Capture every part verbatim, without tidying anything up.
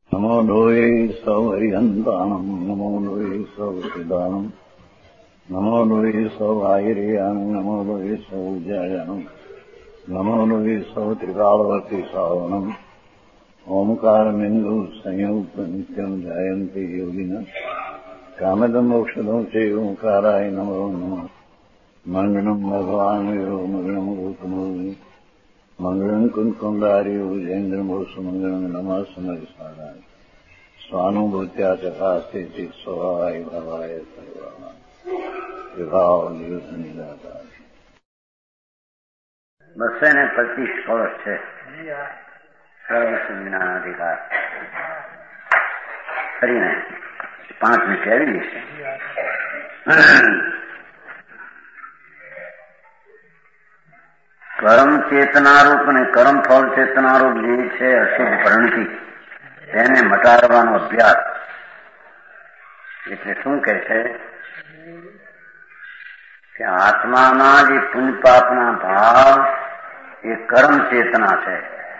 नमो लोये सौहरिहन्तानम् नमो लोये सौहृदानम् नमो लोये सौभागिर्यानम् नमो लोये सौजायानम् नमो लोये सौत्रिकालवर्ति सावनम् ओंकारमिन्दु संयुक्त नित्यम् जायन्ते योगिनः कामदम् मोक्षदम् च ओंकाराय नमो नमः मङ्गलम् भगवान् वीरो मङ्गलम् गौतमोऽग्नि मङ्गलम् कुन्कुण्डार्यो जयेन्द्रमोऽस्तु मङ्गलम् नमः समरिसाराय स्वानुभूत्या चकास्ते स्वभावाय भावाय सर्वाणाम् विभाव निदाता બસો ને પચીસ કળશ છે સર્વસિદ્ધિના અધિકાર કરીને પાંચ મિનિટ આવી છે. કર્મ ચેતનારૂપ અને કર્મ ફળ ચેતનારૂપ જે છે અશુદ્ધ પ્રણતિ તેને મટાડવાનો અભ્યાસ. એટલે શું કે છે કે આત્માના જે પુણ્ય પાપના ભાવ એ કર્મ ચેતના છે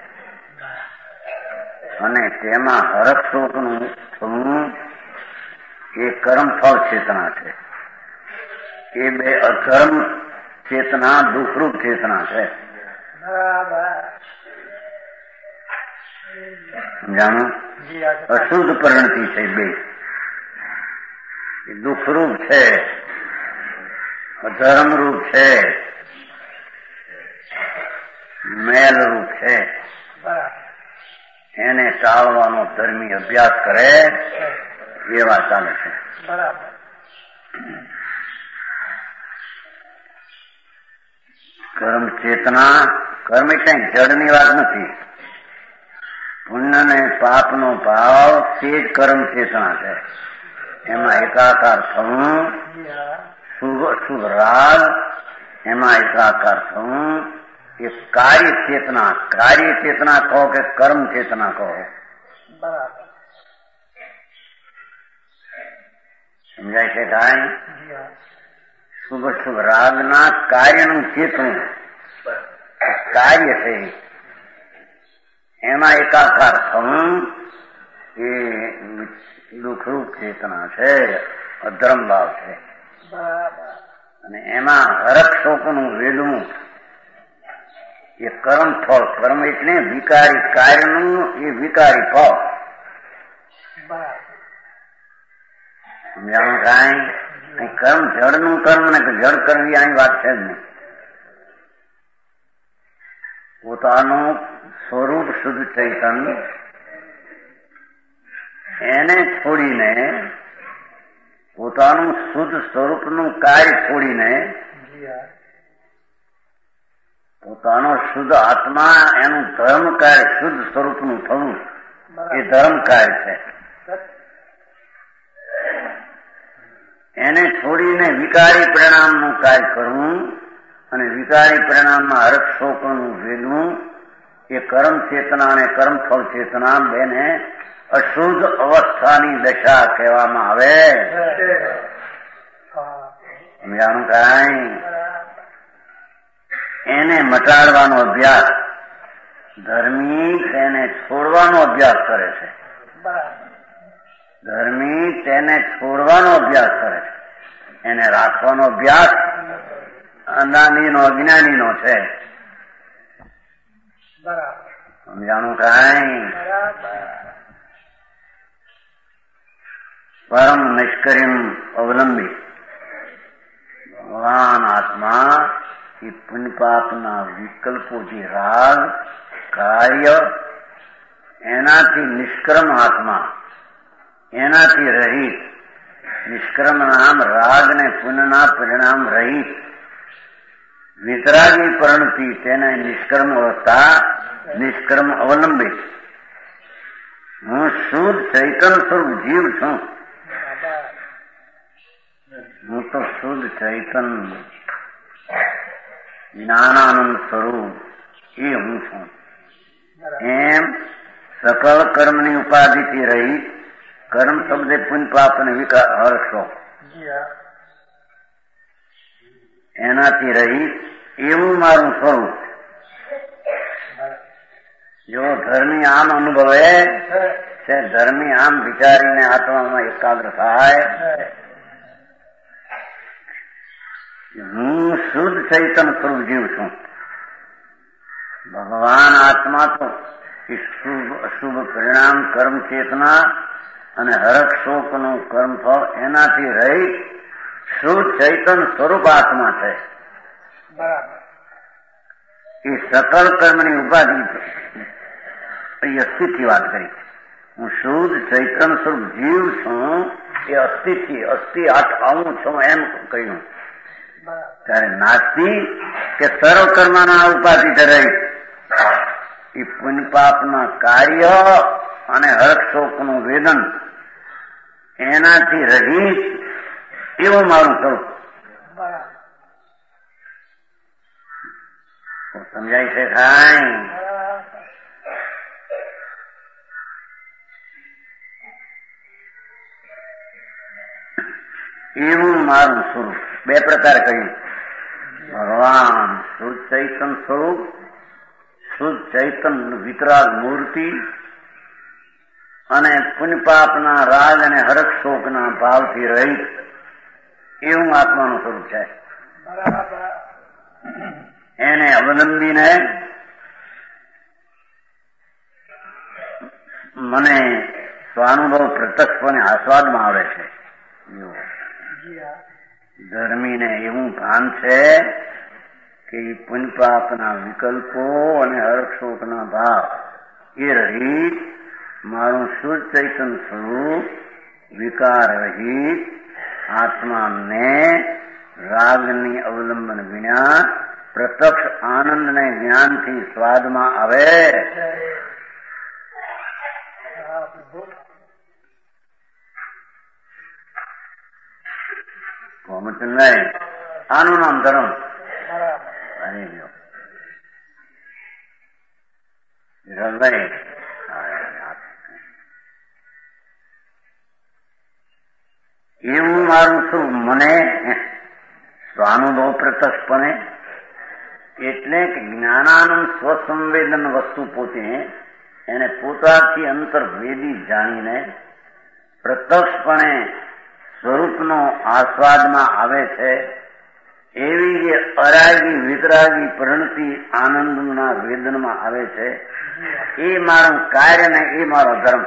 અને તેમાં હરખ શોકનું થવું એ કર્મ ફળ ચેતના છે. એ બે અધર્મ ચેતના દુઃખરૂપ ચેતના છે. સમજાણું? અશુદ્ધ પરિણતિ છે બે, એ દુઃખરૂપ છે, અધર્મરૂપ છે, મેલરૂપ છે. એને ટાળવાનો ધર્મી અભ્યાસ કરે એવા ચાલે છે. બરાબર. કર્મ ચેતના, કર્મ એટલે જડની વાત નથી. પુણ્ય ને પાપનો ભાવ તે જ કર્મ ચેતના છે. એમાં એકાકાર થવું, શુભ શુભ રાગ એમાં એકાકાર થવું એ કાર્ય ચેતના. કાર્ય ચેતના કહો કે કર્મ ચેતના કહો, બરાબર. સમજાય છે કાંઈ? શુભ શુભ રાગના કાર્યનું ચેતવું કાર્ય છે એમાં એકાકાર થવું એ દુઃખરૂપ ચેતના છે, અધર્મ ભાવ છે. અને એમાં હરખ શોકનું વેદવું એ કર્મ ફળ. કર્મ એટલે વિકારી કાર્યનું એ વિકારી ફળ. સમજાણું કાંઈ? કર્મ જડનું કર્મ ને જડ કરવી આની વાત છે જ નહીં. પોતાનું સ્વરૂપ શુદ્ધ ચૈતન એને છોડીને, પોતાનું શુદ્ધ સ્વરૂપનું કાર્ય છોડીને પોતાનો શુદ્ધ આત્મા એનું ધર્મ કાર્ય શુદ્ધ સ્વરૂપનું થવું એ ધર્મ કાર્ય છે. એને છોડીને વિકારી પરિણામનું કાર્ય કરવું અને વિકારી પરિણામમાં હરખ શોકનું વેદવું એ કર્મ ચેતના અને કર્મ ફળ ચેતના બેને અશુદ્ધ અવસ્થાની દશા કહેવામાં આવે. સમજાણું કાંઈ? એને મટાડવાનો અભ્યાસ ધર્મી તેને છોડવાનો અભ્યાસ કરે છે. ધર્મી તેને છોડવાનો અભ્યાસ કરે છે. એને રાખવાનો અભ્યાસ અનાનીનો અજ્ઞાનીનો છે. સમજાણું કાંઈ? પરમ નિષ્કર્મ અવલંબી ભગવાન આત્મા એ પુણ્ય પાપના વિકલ્પો જે રાગ કાર્ય એનાથી નિષ્ક્રમ આત્મા, એનાથી રહિત. નિષ્ક્રમ નામ રાગ ને પુણ્યના પરિણામ રહિત વિતરાગી પરિણતિ તેને નિષ્ક્રમ અવસ્થા, નિષ્ક્રમ અવલંબિત. હું શુદ્ધ ચૈતન સ્વરૂપ જીવ છું. હું તો શુદ્ધ ચૈતન જ્ઞાનાનંદ સ્વરૂપ એ હું છું. એમ સકળ કર્મની ઉપાધિથી રહી કર્મ શબ્દે પુણ્ય પાપ અને વિકાર હર્ષો એનાથી રહી એવું મારું સ્વરૂપ. જો ધર્મી આમ અનુભવે છે ધર્મી આમ વિચારીને આત્મામાં એકાગ્ર થાય, હું શુદ્ધ ચૈતન સ્વરૂપ જીવ છું. ભગવાન આત્મા તો શુભ અશુભ પરિણામ કર્મ ચેતના અને હરખ શોકનું કર્મફળ એનાથી રહી શુદ્ધ ચૈતન સ્વરૂપ આત્મા છે. એ સકલ કર્મની ઉપાધિ એ અસ્થિથી વાત કરી. હું શુદ્ધ ચૈતન સ્વરૂપ જીવ છું એ અસ્થિથી અસ્થિ આવું છું એમ કહ્યું. ત્યારે નાસ્તી કે સર્વ કર્મના ઉપાધિ રહી એ પુણ્ય પાપના કાર્ય અને હર્ષ શોકનું વેદન એનાથી રહિત એવું મારું સ્વરૂપ. સમજાય છે કાંઈ? એવું મારું સ્વરૂપ. બે પ્રકાર કહ્યું. ભગવાન શુદ્ધ ચૈતન સ્વરૂપ, શુદ્ધ ચૈતન વિતરાગ મૂર્તિ અને પુણ્ય પાપના રાગ અને હરખ શોકના ભાવથી રહિત એવું આત્માનું સ્વરૂપ છે. એને અવલંબીને મને સ્વાનુભવ પ્રત્યક્ષપણે આસ્વાદમાં આવે છે. ધર્મીને એવું ભાન છે કે પુણ્ય પાપના વિકલ્પો અને હર્ષોકના ભાવ એ રહિત મારું શુદ્ધ ચૈતન સ્વરૂપ વિકાર રહિત આત્માને રાગની અવલંબન વિના પ્રત્યક્ષ આનંદને જ્ઞાનથી સ્વાદમાં આવે. કોમચંદભાઈ આનું નામ ધર્મ. અરે વિરલભાઈ એવું મારું શું મને સ્વાનુભવ પ્રત્યક્ષપણે એટલે કે જ્ઞાનાનંદ સ્વસંવેદન વસ્તુ પોતે એને પોતાથી અંતર્ભેદી જાણીને પ્રત્યક્ષપણે સ્વરૂપનો આસ્વાદમાં આવે છે. એવી જે અરાગી વિતરાગી પરિણતિ આનંદના વેદનમાં આવે છે એ મારું કાર્ય ને એ મારો ધર્મ.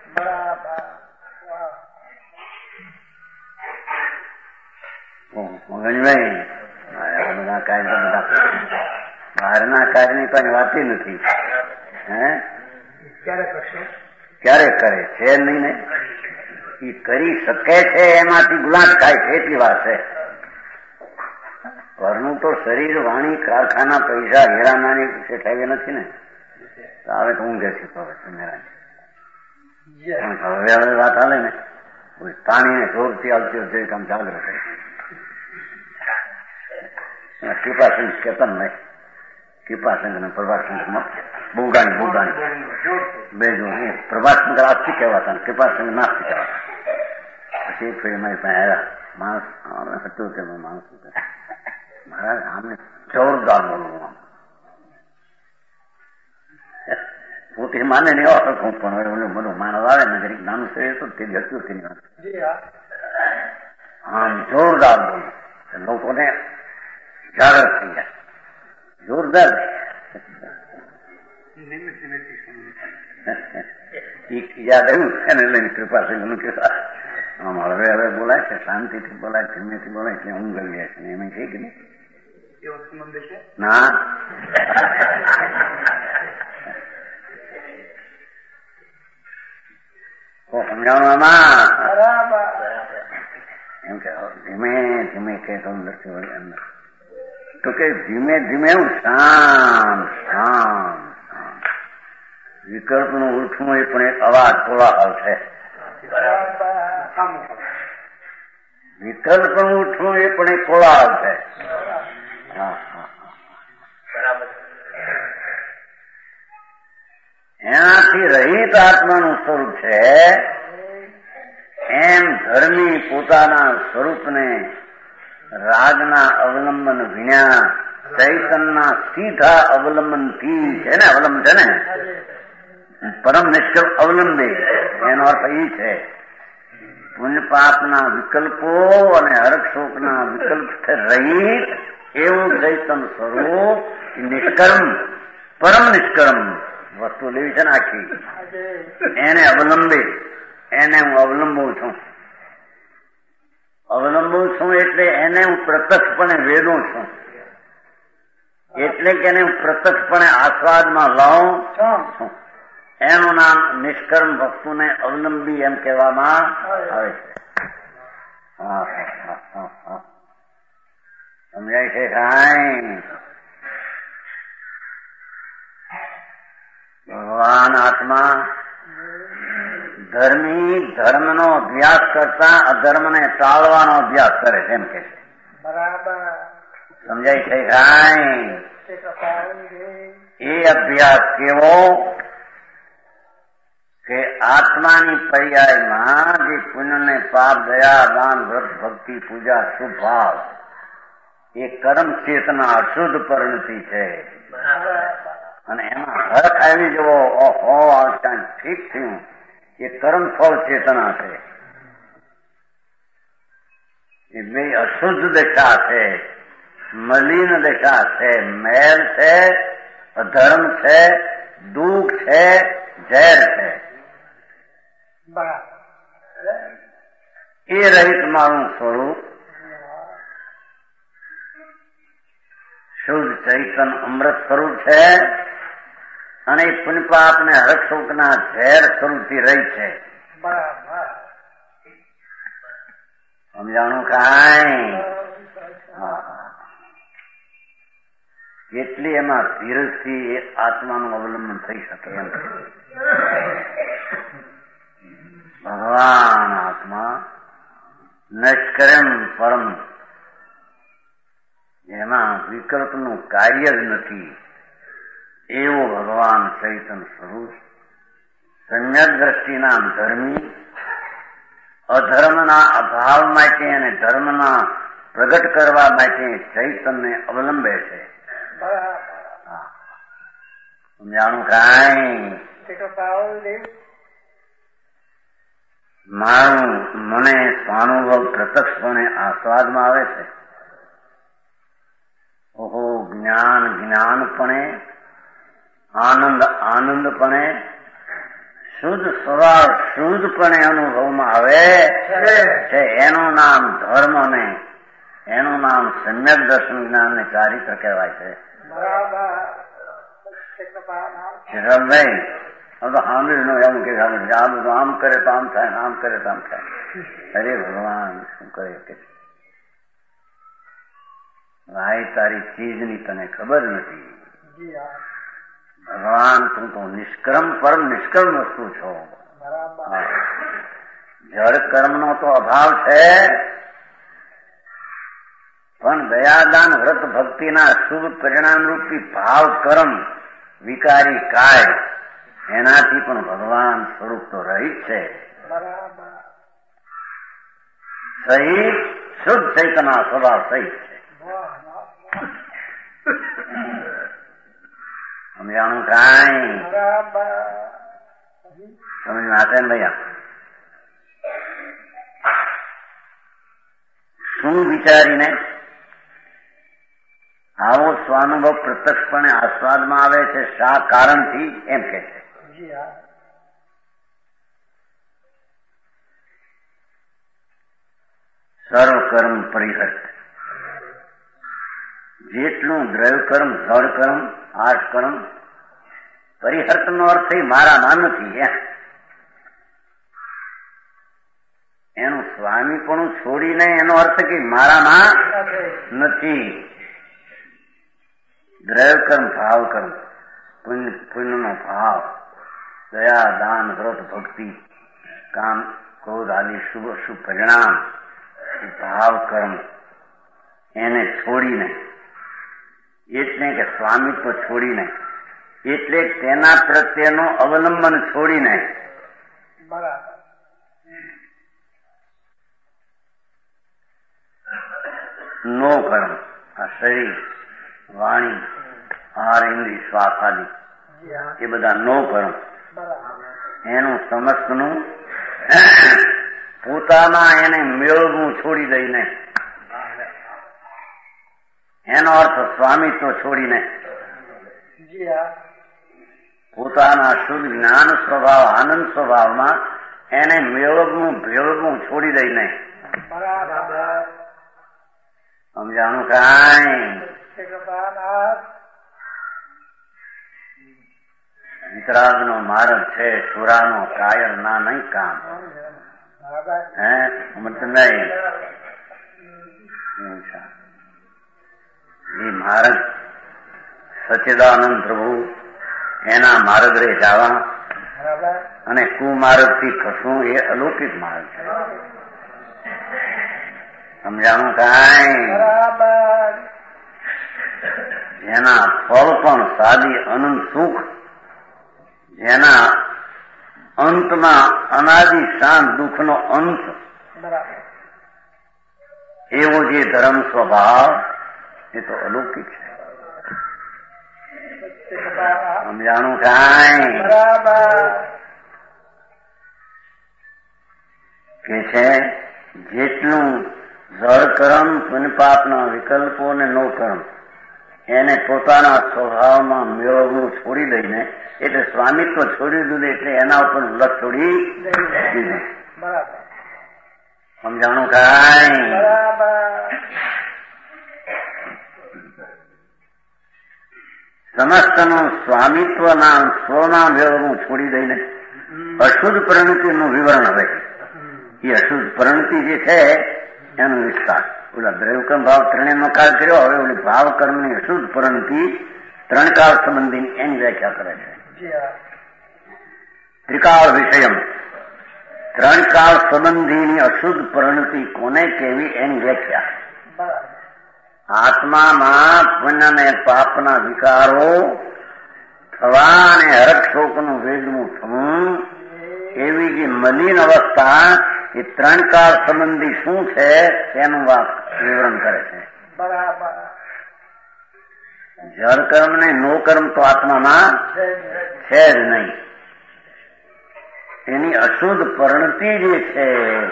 ગણભાઈ બધા કાર્ય બધા બહારના કાર્યની પણ વાત નથી. હે ક્યારે કરે છે નહીં ને એ કરી શકે છે એમાંથી ગુલાટ થાય છે એટલી વાત છે. ઘરનું તો શરીર વાણી કારખાના પૈસા હેરાનાની શેઠાવી નથી ને. હવે તો ઊંઘે છે હવે હવે વાત હાલે ને પાણીને જોરથી આવતી હોય કામ ચાલુ કરે. કૃપાસંગ કેતન નહીં કૃપાસંગ અને પ્રભાસંગમાં બોગાણી બોગાણી બે જો પ્રભાસંગર આજથી કહેવાતા ને કૃપાસંગ નાસ્થી કહેવાતા. પછી એક ફરી મારી પાસે આવ્યા માણસ હતું કે માણસ મહારાજ આમને જોરદાર બોલવું આમ પોતે માને ને એવા હું પણ બધું માનવ આવે ને જરીક નાનું શરીર તો તે હતું તેની વાત આમ જોરદાર બોલવું લોકોને જાગૃત થઈ જાય. જોરદાર યાદ આવ્યું એને લઈને કૃપાસંગ નું કે આમ હવે હવે બોલાય છે શાંતિથી બોલાય ધીમેથી બોલાય એટલે ઊંઘ આવી જાય છે એમ છે કે નહીં? ના સમજાવવામાં એમ કે ધીમે ધીમે કે અંદરથી વળી અંદર તો કે ધીમે ધીમે હું શાંત શાંત શાંત વિકલ્પનું ઉઠવું એ પણ એક અવાજ કોલાહલ છે. વિકલ્પનું ઉઠવું એ પણ એક કોલાહલ છે. હા હા એનાથી રહિત આત્માનું સ્વરૂપ છે. એમ ધર્મી પોતાના સ્વરૂપને રાગના અવલંબન વિના ચૈતનના સીધા અવલંબનથી છે ને અવલંબન છે ને પરમ નિષ્કર્મ અવલંબે એનો અર્થ એ છે પુણ્ય પાપના વિકલ્પો અને હરક શોકના વિકલ્પ રહિત એવું ચૈતન સ્વરૂપ નિષ્કર્મ પરમ નિષ્કર્મ વસ્તુ લેવી છે ને આખી એને અવલંબે એને હું અવલંબું છું. અવલંબું છું એટલે એને હું પ્રત્યક્ષપણે વેદું છું, એટલે કે એને હું પ્રત્યક્ષપણે આસ્વાદમાં લાવું છું. એનું નામ નિષ્કર્મ વસ્તુને અવલંબી એમ કહેવામાં આવે છે. સમજાય છે કાંઈ? ભગવાન આત્મા ધર્મી ધર્મનો અભ્યાસ કરતા અધર્મને ટાળવાનો અભ્યાસ કરે છે એમ કે છે. બરાબર. સમજાય છે કાંઈ? એ અભ્યાસ કેવો કે આત્માની પર્યાયમાં જે પુણ્યને પાપ દયા દાન વ્રત ભક્તિ પૂજા શુભ ભાવ એ કર્મ ચેતના અશુદ્ધ પરિણતિ છે. અને એમાં હરખ આવી જવો ઓહો આ ઠીક થયું એ કર્મ ફળ ચેતના છે. એ બે અશુદ્ધ દશા છે, મલિન દશા છે, મેલ છે, અધર્મ છે, દુઃખ છે, ઝેર છે. એ રહિત મારું સ્વરૂપ શુદ્ધ ચૈતન અમૃત સ્વરૂપ છે અને એ પુણ્ય પાપ ને હરક શોકના ઝેર સ્વરૂપથી રહી છે. સમજાણું કાંઈ? એટલી એમાં ધીરજથી એ આત્માનું અવલંબન થઈ શકે એમ. ભગવાન આત્મા નિષ્કર્મ પરમ, જેમાં વિકલ્પનું કાર્ય જ નથી એવો ભગવાન ચૈતન સ્વરૂપ સમ્યક દ્રષ્ટિના ધર્મી અધર્મના અભાવ માટે અને ધર્મના પ્રગટ કરવા માટે ચૈતનને અવલંબે છે. સમજાણું કાંઈ? મારું મને સ્વાનુભવ પ્રત્યક્ષપણે આસ્વાદમાં આવે છે. ઓહો જ્ઞાન જ્ઞાનપણે, આનંદ આનંદપણે, શુદ્ધ સ્વભાવ શુદ્ધપણે અનુભવમાં આવે છે. એનું નામ ધર્મ ને એનું નામ સમ્યક દર્શન જ્ઞાન ને ચારિત્ર કહેવાય છે. શિવભાઈ હવે તો સાંભળી નો એમ કે આ બધું આમ કરે તો આમ થાય, આમ કરે તો આમ થાય. અરે ભગવાન શું કરે કે ભાઈ તારી ચીજની તને ખબર નથી. ભગવાન તું તો નિષ્કર્મ પરમ નિષ્કર્મ વસ્તુ છો. જળ કર્મનો તો અભાવ છે, પણ દયાદાન વ્રત ભક્તિના શુભ પરિણામ રૂપી ભાવ કર્મ વિકારી કાય એનાથી પણ ભગવાન સ્વરૂપ તો રહિત છે. સહિત શુદ્ધ ચૈતના સ્વભાવ સહિત છે. સમજાણું કાંઈ? સમજ નાખે ને ભૈયા? શું વિચારીને આવો સ્વાનુભવ પ્રત્યક્ષપણે આસ્વાદમાં આવે છે? શા કારણથી એમ કે છે. સર્વ કર્મ પરિહર્ત. જેટલું દ્રવ્ય કર્મ, જળ કર્મ, આઠ કર્મ, પરિહર્ત નો અર્થ એ મારામાં નથી. એનું સ્વામીપણું છોડીને એનો અર્થ કે મારામાં નથી. દ્રવ્ય કર્મ, ભાવ કર્મ, પુણ્ય પુણ્યનો ભાવ, દયા દાન વ્રત ભક્તિ કામ ક્રોધ આદિ શુભ શુભ પરિણામ ભાવ કર્મ એને છોડીને, એટલે કે સ્વામિત્વ છોડીને, એટલે તેના પ્રત્યેનો અવલંબન છોડીને નો કર્મ, આ શરીર વાણી આહાર ઇન્દ્રિય શ્વાસ આદિ એ બધા નો કર્મ એનું સમસ્તનું પોતાના એને મેળવવું છોડી દઈને, એનો અર્થ સ્વામિત્વ છોડીને પોતાના શુદ્ધ જ્ઞાન સ્વભાવ આનંદ સ્વભાવમાં એને મેળવવું ભેળવવું છોડી દઈને સમજાણું કાંઈ વિતરાગનો માર્ગ છે, સુરાનો કાયર ના નહીં કામ. હે સમજ નહીં? એ માર્ગ સચ્ચિદાનંદ પ્રભુ એના માર્ગ રે જવા અને કુમાર્ગ થી ખસવું એ અલૌકિક માર્ગ છે. સમજાણું કાંઈ? જેના ફળ પણ સાદી અનંત સુખ, જેના અંતમાં અનાદિ શાંત દુઃખનો અંત, એવો જે ધર્મ સ્વભાવ એ તો અલૌકિક છે. સમજાણું કાંઈ? કે છે જેટલું જળ કર્મ પુણ્યપાપના વિકલ્પો ને નો કર્મ એને પોતાના સ્વભાવમાં મેળવવું છોડી દઈને, એટલે સ્વામિત્વ છોડી દીધું, એટલે એના ઉપર લક્ષ છોડી દીધું. સમજાણું કાંઈ? સમસ્તનું સ્વામિત્વના સ્વના મેળવવું છોડી દઈને અશુદ્ધ પરિણતિનું વિવરણ હવે. એ અશુદ્ધ પરિણતિ જે છે એનો વિસ્તાર ઓલા દ્રવ્યકર્મ ભાવ ત્રણે નકાર કર્યો. હવે ઓલી ભાવ કર્મની અશુદ્ધ પરિણતિ ત્રણ કાળ સંબંધી એની વ્યાખ્યા કરે છે. ત્રિકાળ વિષયમ ત્રણ કાળ સંબંધીની અશુદ્ધ પરિણતિ કોને કેવી એની વ્યાખ્યા. આત્મામાં પુણ્ય અને પાપના વિકારો થવા અને હરક શોકનું વેગનું થવું, એવી જે મલિન અવસ્થા એ ત્રણ કાળ સંબંધી શું છે તેનું વાત વિવરણ કરે છે. જળ કર્મ ને નો કર્મ તો આત્મામાં છે જ નહીં. એની અશુદ્ધ પરિણતિ જે છે,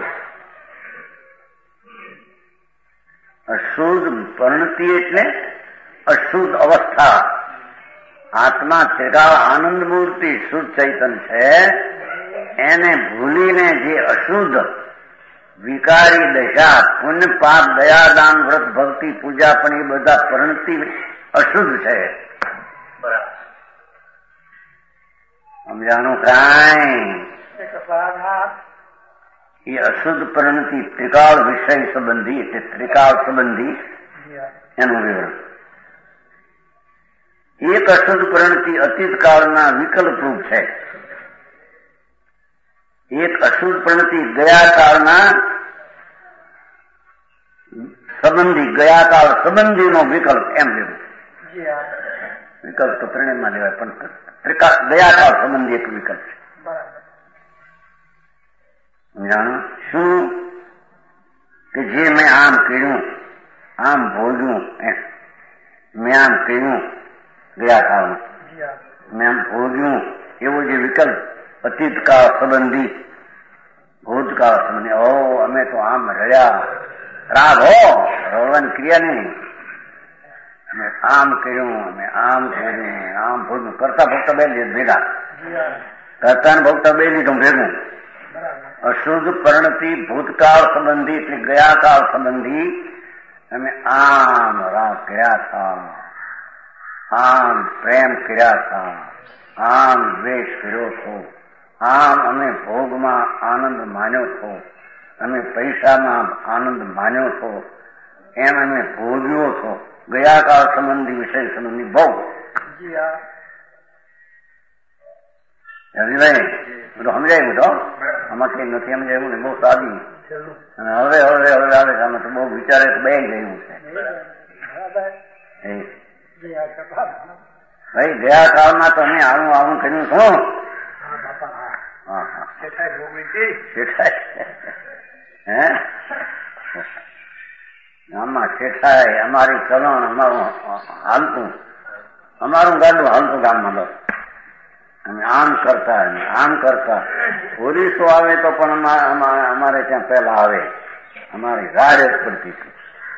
અશુદ્ધ પરિણતિ એટલે અશુદ્ધ અવસ્થા. આત્મા ત્રિકાળ આનંદ મૂર્તિ શુદ્ધ ચૈતન છે, એને ભૂલીને જે અશુદ્ધ વિકારી દશા પુણ્ય પાપ દયા દાન વ્રત ભક્તિ પૂજા પણ એ બધા પરિણતિ અશુદ્ધ છે. સમજાણું કાંઈ? એ અશુદ્ધ પરિણતિ ત્રિકાળ વિષય સંબંધી એટલે ત્રિકાળ સંબંધી એનું વિવરણ. એક અશુદ્ધ પરિણતિ અતીત કાળના વિકલ્પ રૂપ છે. એક અશુદ્ધ પરિણતિ ગયા કાળના સંબંધી ગયા કાળ સંબંધીનો વિકલ્પ એમ લેવું. વિકલ્પ તો ત્રણેયમાં લેવાય, પણ ગયા કાળ સંબંધી એક વિકલ્પ છે. જાણો શું કે જે મેં આમ કર્યું આમ ભોગ્યું, મેં આમ કર્યું ગયા કાળમાં મેં આમ ભોગ્યું, એવો જે વિકલ્પ અતીત કાળ સંબંધી ભૂતકાળ સંબંધી. ઓ અમે તો આમ રહ્યા, રાગ હો રવાની ક્રિયા નહીં. અમે આમ કર્યું, અમે આમ કર્યું, આમ ભોગ્યું, કરતા ભોગતા બે લીધું ભેગા, કરતા ને ભોગતા બે લીધું ભેગું. અશુદ્ધ પરિણતિ ભૂતકાળ સંબંધી એટલે ગયા કાળ સંબંધી. અમે આમ રાગ કર્યા હતા, આમ પ્રેમ કર્યા હતા, આમ દ્વેષ કર્યો હતો, આમ અમે ભોગમાં આનંદ માન્યો છો, અમે પૈસામાં આનંદ માન્યો છો, એમ અમે ભોગ્યો છો. ગયા કાળ સંબંધી વિષય સંબંધી ભોગ. હરિભાઈ બધું સમજાયું તો આમાં કઈ નથી સમજાયું ને, બહુ સાદી. અને હવે હવે હવે આવે આમાં તો બહુ વિચારે તો બે ગયું છે. ભાઈ ગયા કાળમાં તો અમે આવું આવું કર્યું છું. હા હા હે આમાં શેઠાય અમારી ચલણ અમારું હાલતું, અમારું ગાડું હાલતું ગામમાં બસ. અને આમ કરતા અને આમ કરતા ઓરિસો આવે તો પણ અમારે ત્યાં પહેલા આવે, અમારી રાડ જ પડતી હતી.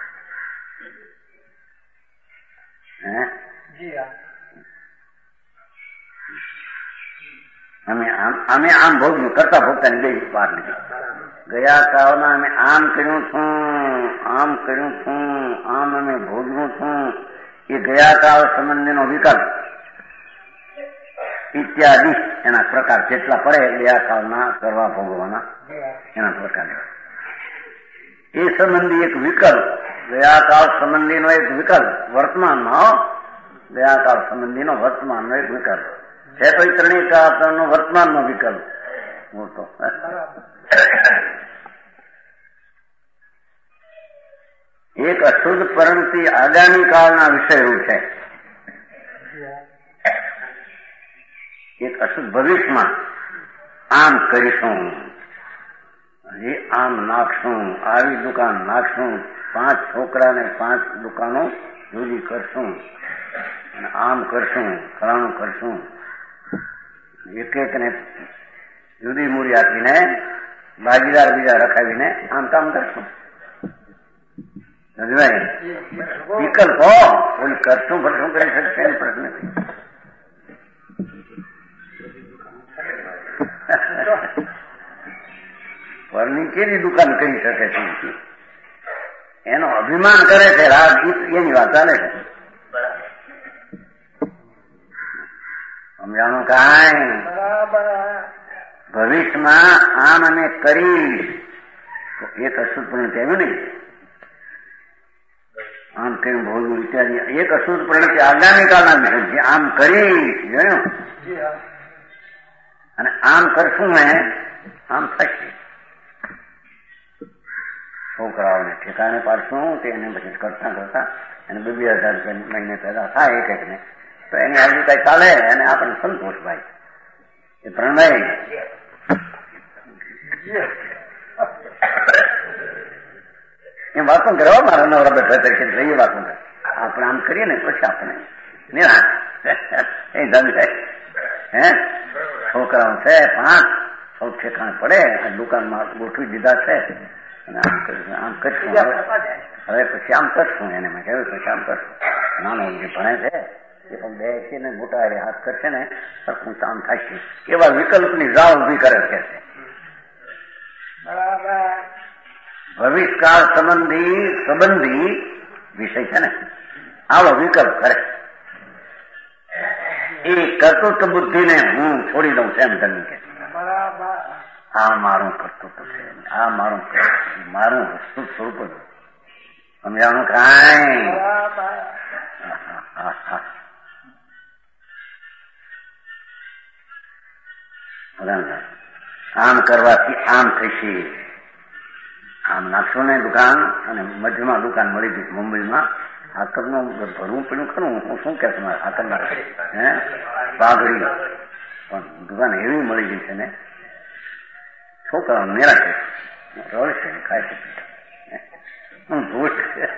હે અમે આમ અમે આમ ભોગવ્યું કરતા ભોગતાની બે વાત લીધી. ગયા કાળમાં અમે આમ કર્યું છું, આમ કર્યું છું, આમ અમે ભોગવું છું. એ ગયા કાળ સંબંધીનો વિકલ્પ ઇત્યાદિ એના પ્રકાર જેટલા પડે ગયા કાળના કરવા ભોગવવાના એના પ્રકાર. એ સંબંધી એક વિકલ્પ, ગયા કાળ સંબંધીનો એક વિકલ્પ વર્તમાનમાં, ગયા કાળ સંબંધીનો વર્તમાનનો એક વિકલ્પ છે. તો એ ત્રણેય કાળનો વર્તમાનનો વિકલ્પ મોટો. એક અશુદ્ધ પરંતુ આગામી કાળના વિષયરૂપ છે. એક અશુદ્ધ ભવિષ્યમાં આમ કરીશું, હજી આમ નાખશું, આવી દુકાન નાખશું, પાંચ છોકરાને પાંચ દુકાનો જુદી કરશું, અને આમ કરશું, ફલાણું કરશું. એક એકને જુદી મૂડી આપીને ભાગીદાર બીજા રખાવીને આમ કામ કરશું. વિકલ્પ હો કોઈ કરશું ફરશું કરી શકશે એનો પ્રશ્ન નથી. ફર્નિચરની દુકાન કરી શકે છે, એનો અભિમાન કરે છે, રાગ એની વાત ચાલે છે. સમજાણું કાંઈ? ભવિષ્યમાં આમ અમે કરીશ તો એક અશુદ્ધ પરિણતિ આવ્યું નહીં. આમ કર્યું ભોગવું ઇત્યાદિ એક અશુદ્ધ પરિણતિ આગામી કાળના વિષય. આમ કરીશ જોયું, અને આમ કરશું ને આમ થશે. છોકરાઓને ઠેકાણે પાડશું, તેને પછી કરતા કરતા એને બે બે હજાર રૂપિયા મહિને પેદા થાય એક એક ને, તો એની આજુ કઈ ચાલે અને આપણને સંતોષ ભાઈ. એ પ્રણય એ વાતો કરવા મારા નવરા બેઠા તરીકે એ વાતો કરે. આપણે આમ કરીએ ને પછી આપણે નિરાશ એ ધંધે. હે છોકરાઓ છે પાંચ, સૌ ઠેકાણે પડે, આ દુકાનમાં ગોઠવી દીધા છે, અને આમ કરીશું આમ કરશું, હવે પછી આમ કરશું. એને મેં કહ્યું પછી આમ કરશું. નાનો જે ભણે છે એ પણ બે છે ને મોટા હાથ કરશે ને સરખું કામ થાય છે. એવા વિકલ્પની જાળ ઉભી કરે છે. ભવિષ્યકાળ સંબંધી સંબંધી વિષય છે ને આવો વિકલ્પ કરે. એ કર્તૃત્વ બુદ્ધિને હું છોડી દઉં છે એમ તમે કે આ મારું કર્તૃત્વ છે, આ મારું મારું વસ્તુ સ્વરૂપ જ. સમજાણું કાંઈ? આમ કરવાથી આમ થશે. આમ નાખશો ને દુકાન, અને મધ્યમાં દુકાન મળી ગઈ મુંબઈમાં. હાકરનું ભરવું પડ્યું ખરું. હું શું કે તમારે હાકરના હે પાઘડી પણ દુકાન એવી મળી ગઈ છે ને છોકરા મેરા છે રડશે ખાય છે. હું ભૂત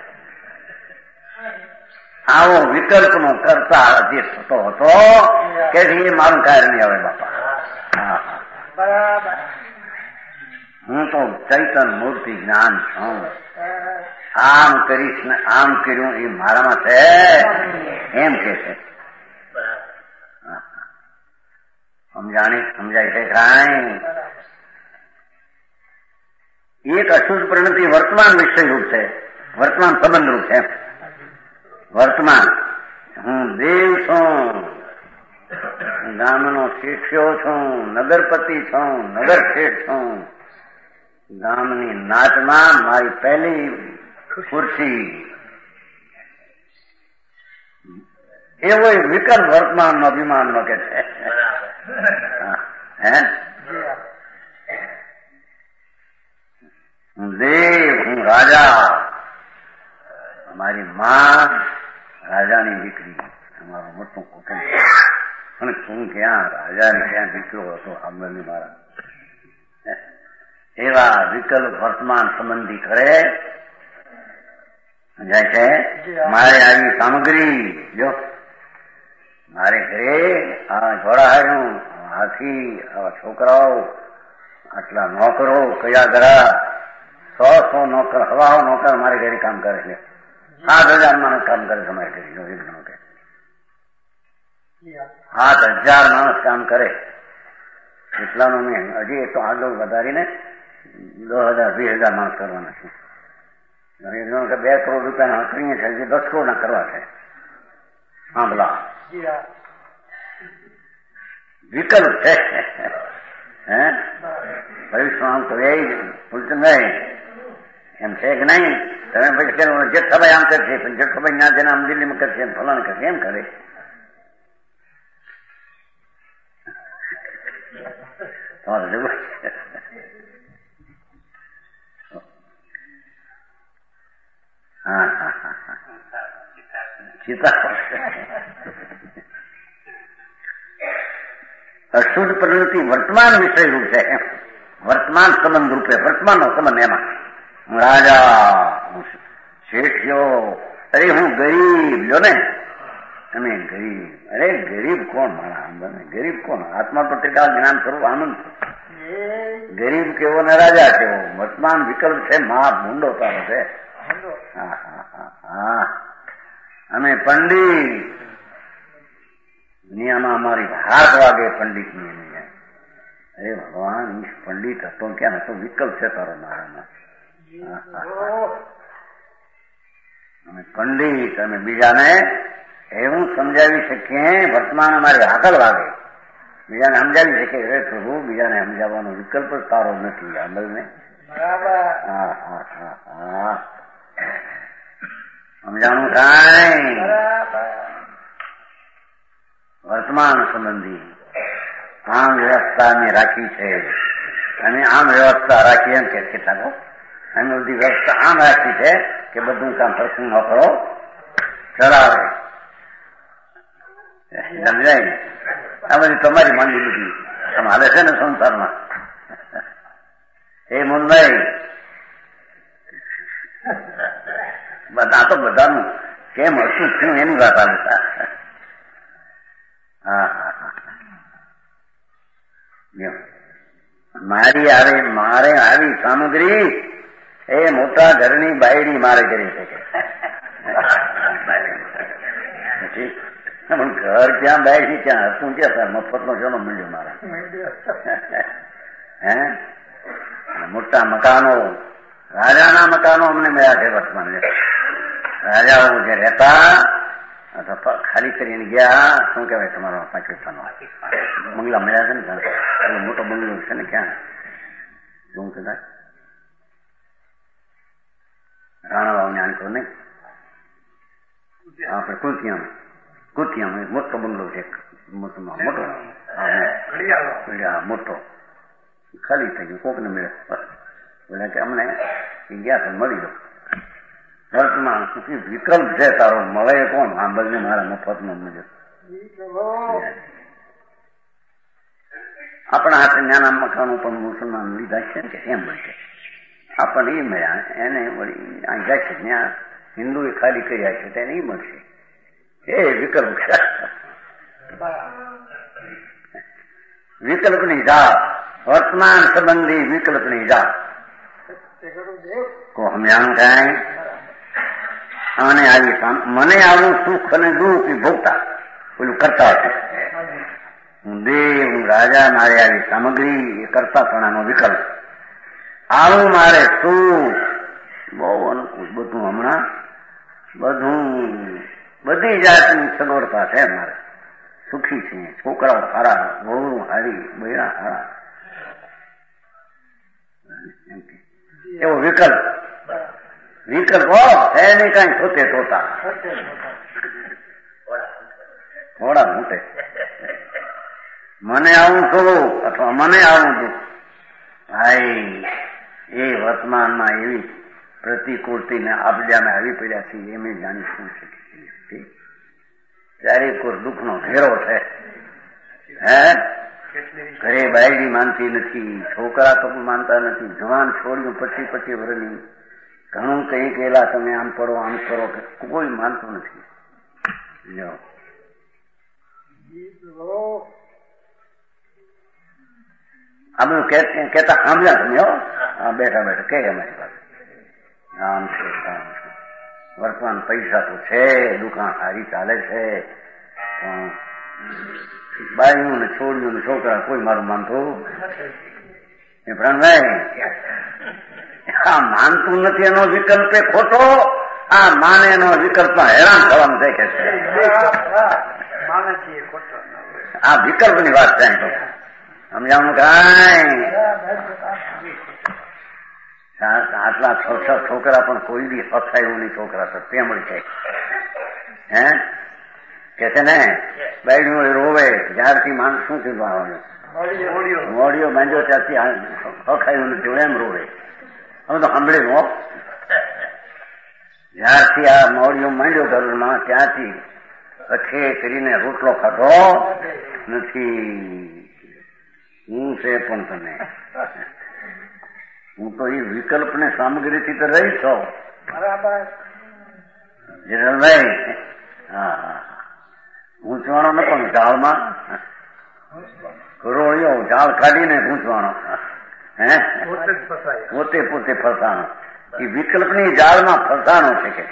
આવો વિકલ્પ નો કરતા જે થતો હતો કે એ મારું કાર્ય નહીં આવે બાપા. હા હા બરાબર. હું તો ચૈતન મૂર્તિ જ્ઞાન છું. આમ કરીશ ને આમ કર્યું એ મારામાં છે એમ કે છે. સમજાણી સમજાય છે કાંઈ? એક અશુદ્ધ પરિણતિ વર્તમાન વિષય રૂપ છે, વર્તમાન સંબંધ રૂપ છે. વર્તમાન હું દેવ છું, ગામનો શિષ્યો છું, નગરપતિ છું, નગર શેઠ છું. ગામની નાચમાં મારી પહેલી ખુરશી. એવો વિકલ્પ વર્તમાન નો અભિમાન નો કે છે. હે હું દેવ, હું રાજા, અમારી માં રાજાની દીકરી, અમારું મોટું કુટુંબ. અને તું ક્યાં રાજાને ક્યાં દીકરો હતો સાંભળની મારા. એવા વિકલ્પ વર્તમાન સંબંધી કરે જાય છે. મારે આવી સામગ્રી જો મારે ઘરે આ ઘોડા હાર્યું, હાથી, આવા છોકરાઓ, આટલા નોકરો, કયા ગરા, સો સો નોકર, હવાઓ નોકર મારે ઘરે કામ કરે છે. સાત હજાર માણસ કામ કરે છે અમારે ઘરે. સાત હજાર માણસ કામ કરે એટલાનો મેં હજી તો આગળ વધારીને દસ હજાર વીસ હજાર માણસ કરવાના છે. બે કરોડ રૂપિયાના હકડીએ છે, હજી દસ કરોડ ના કરવા છે. સાંભળા વિકલ્પ છે. હે ભવિષ્યમાં તો એ ભૂલતું નહીં એમ છે કે નહીં. તમે પછી જેઠાભાઈ આમ કરશે, પણ જેઠાભાઈ ના જેને આમ દિલ્હીમાં કરશે, ફલાણ કરશે, એમ કરે. તમારે જવું હા હા હા હા ચિતા અશુદ્ધ પ્રવૃત્તિ વર્તમાન વિષય રૂપ છે. એમ વર્તમાન સંબંધ રૂપે, વર્તમાનનો સંબંધ. એમાં હું રાજા, હું શેઠિયો, અરે હું ગરીબ, જો ને તમે ગરીબ. અરે ગરીબ કોણ મારા? ગરીબ કોણ? આત્મા પત્રિકા જ્ઞાન સ્વરૂપ આનંદ. ગરીબ કેવો ને રાજા કેવો? વર્તમાન વિકલ્પ છે. મા ભૂંડો તારો છે. હા હા હા હા અમે પંડિત દુનિયામાં અમારી હાથ વાગે પંડિત ની. અરે ભગવાન, પંડિત હતો ક્યાં હતો? વિકલ્પ છે તારો મારામાં. અમે પંડિત, અમે બીજાને એવું સમજાવી શકીએ. વર્તમાન અમારી આગળ વાગે, બીજાને સમજાવી શકીએ. અરે પ્રભુ, બીજાને સમજાવવાનો વિકલ્પ તારો નથી. આગળ ને હા હા હા હા સમજાણું થાય. વર્તમાન સંબંધી આમ વ્યવસ્થા અમે રાખી છે. અને આમ વ્યવસ્થા રાખી એમ કે કેટલાકો અમે બધી વ્યવસ્થા આમ રાખી છે કે બધું કામ પ્રસંગ નોકરો ચલાવે. સમજાય ને? આ બધી તમારી માંડી બધી તમારે છે ને સંસારમાં. એ મુંબઈ બધા તો બધાનું કેમ હતું થયું એનું વાત આવે. હા હા હા મારી આવે મારે આવી સામગ્રી એ મોટા ઘરની બાયડી મારે કરી શકે. પણ ઘર ક્યાં બાયડી ક્યાં હતું? ક્યાં મફત નો જોનો મળ્યો મારા. હે મોટા મકાનો, રાજાના મકાનો અમને મળ્યા છે વર્તમાન. રાજાઓ જે રહેતા અથવા ખાલી કરીને ગયા, શું કહેવાય તમારો પાકિસ્તાનનો બંગલા મળ્યા છે ને, મોટો બંગલો છે ને, ક્યાં શું કહેવાય રાણા બાબુ ને આંકો નહીં, આપણે કુતિયામાં કુતિયામાં મોટો બંગલો છે. મોટો મોટો મોટો ખાલી થઈ ગયો. કોક ને મળે એટલે કે અમને ગયા મળી ગયો. વર્તમાન વિકલ્પ છે તારો. મળે કોણ? સાંભળને મારા મફત નો મળ્યો. આપણા હાથે નાના મકાનો પણ મુસલમાન લીધા છે કે એમ બનશે. આપણને એ મળ્યા, એને વળી અહીં જાય છે ત્યાં હિન્દુ એ ખાલી કર્યા છે તેને એ મળશે. એ વિકલ્પ છે. વિકલ્પની જાત, વર્તમાન સંબંધી વિકલ્પની જાત કો સમજાણું થાય. અને આવી મને આવું સુખ અને દુઃખ એ ભોગતા પેલું કરતા હતું. હું દેવ, હું રાજા, મારે આવી સામગ્રી એ કરતા પણાનો વિકલ્પ. આવું મારે સુખ બહુ અનુકૂળ, બધું હમણાં બધું બધી જાતની સગવડતા છે મારે. સુખી છે. છોકરાઓ સારા, બહુ હારી, બૈરા હારા. એવો વિકલ્પ વિકલ્પ હો છે નહીં કઈ છોતે તોતા થોડા મોટે. મને આવું થોડું અથવા મને આવું દુઃખ, ભાઈ એ વર્તમાનમાં એવી પ્રતિકૂળતીને આપજાને આવી પડ્યા છે એમ જાણી શું છે. ત્યારે કોઈ દુઃખનો ઘેરો છે. હે ઘરે બાયડી માનતી નથી, છોકરા તો માનતા નથી, જવાન છોડ્યું પચી પચી વર્ષની ઘણું કઈ ગયેલા તમે આમ કરો આમ કરો, કોઈ માનતું નથી. આ બધું કેતા સાંભળ્યા તમે હો. બેઠા બેઠા કે અમારી પાસે આમ છે આમ છે. વર્તમાન પૈસા તો છે, દુકાન સારી ચાલે છે, પણ બાયું ને છોડ્યું ને છોકરા કોઈ મારું માનતું એ પ્રાણભાઈ આ માનતું નથી એનો વિકલ્પ એ ખોટો. આ માને એનો વિકલ્પ હેરાન થવાનું થાય કે છે. આ વિકલ્પ ની વાત થાય તો સમજાવવાનું કાંઈ. આટલા છ છ છોકરા પણ કોઈ બી હથાયું નહીં છોકરા તો તે મળી જાય. હે કે છે ને બાયડું રોવે જ્યારથી માણસ શું થયું મોડીઓ બાંધ્યો ત્યારથી હખાયું નથી એમ રોવે. હવે તો સાંભળેલું હો. જ્યારથી આ મોડીઓ માંડ્યો ઘરમાં ત્યાંથી અખે કરીને રોટલો ખાધો નથી. હું છે પણ તમે હું તો એ વિકલ્પને સામગ્રીથી તો રહી છો જીરલભાઈ. હા હા ગૂંચવાનો ન પણ ઝાડમાં કરોળિયો ઝાડ કાઢીને ગૂંચવાનો. હે પોતે પોતે ફસાણો. એ વિકલ્પની ઝાડમાં ફસાણો છે કે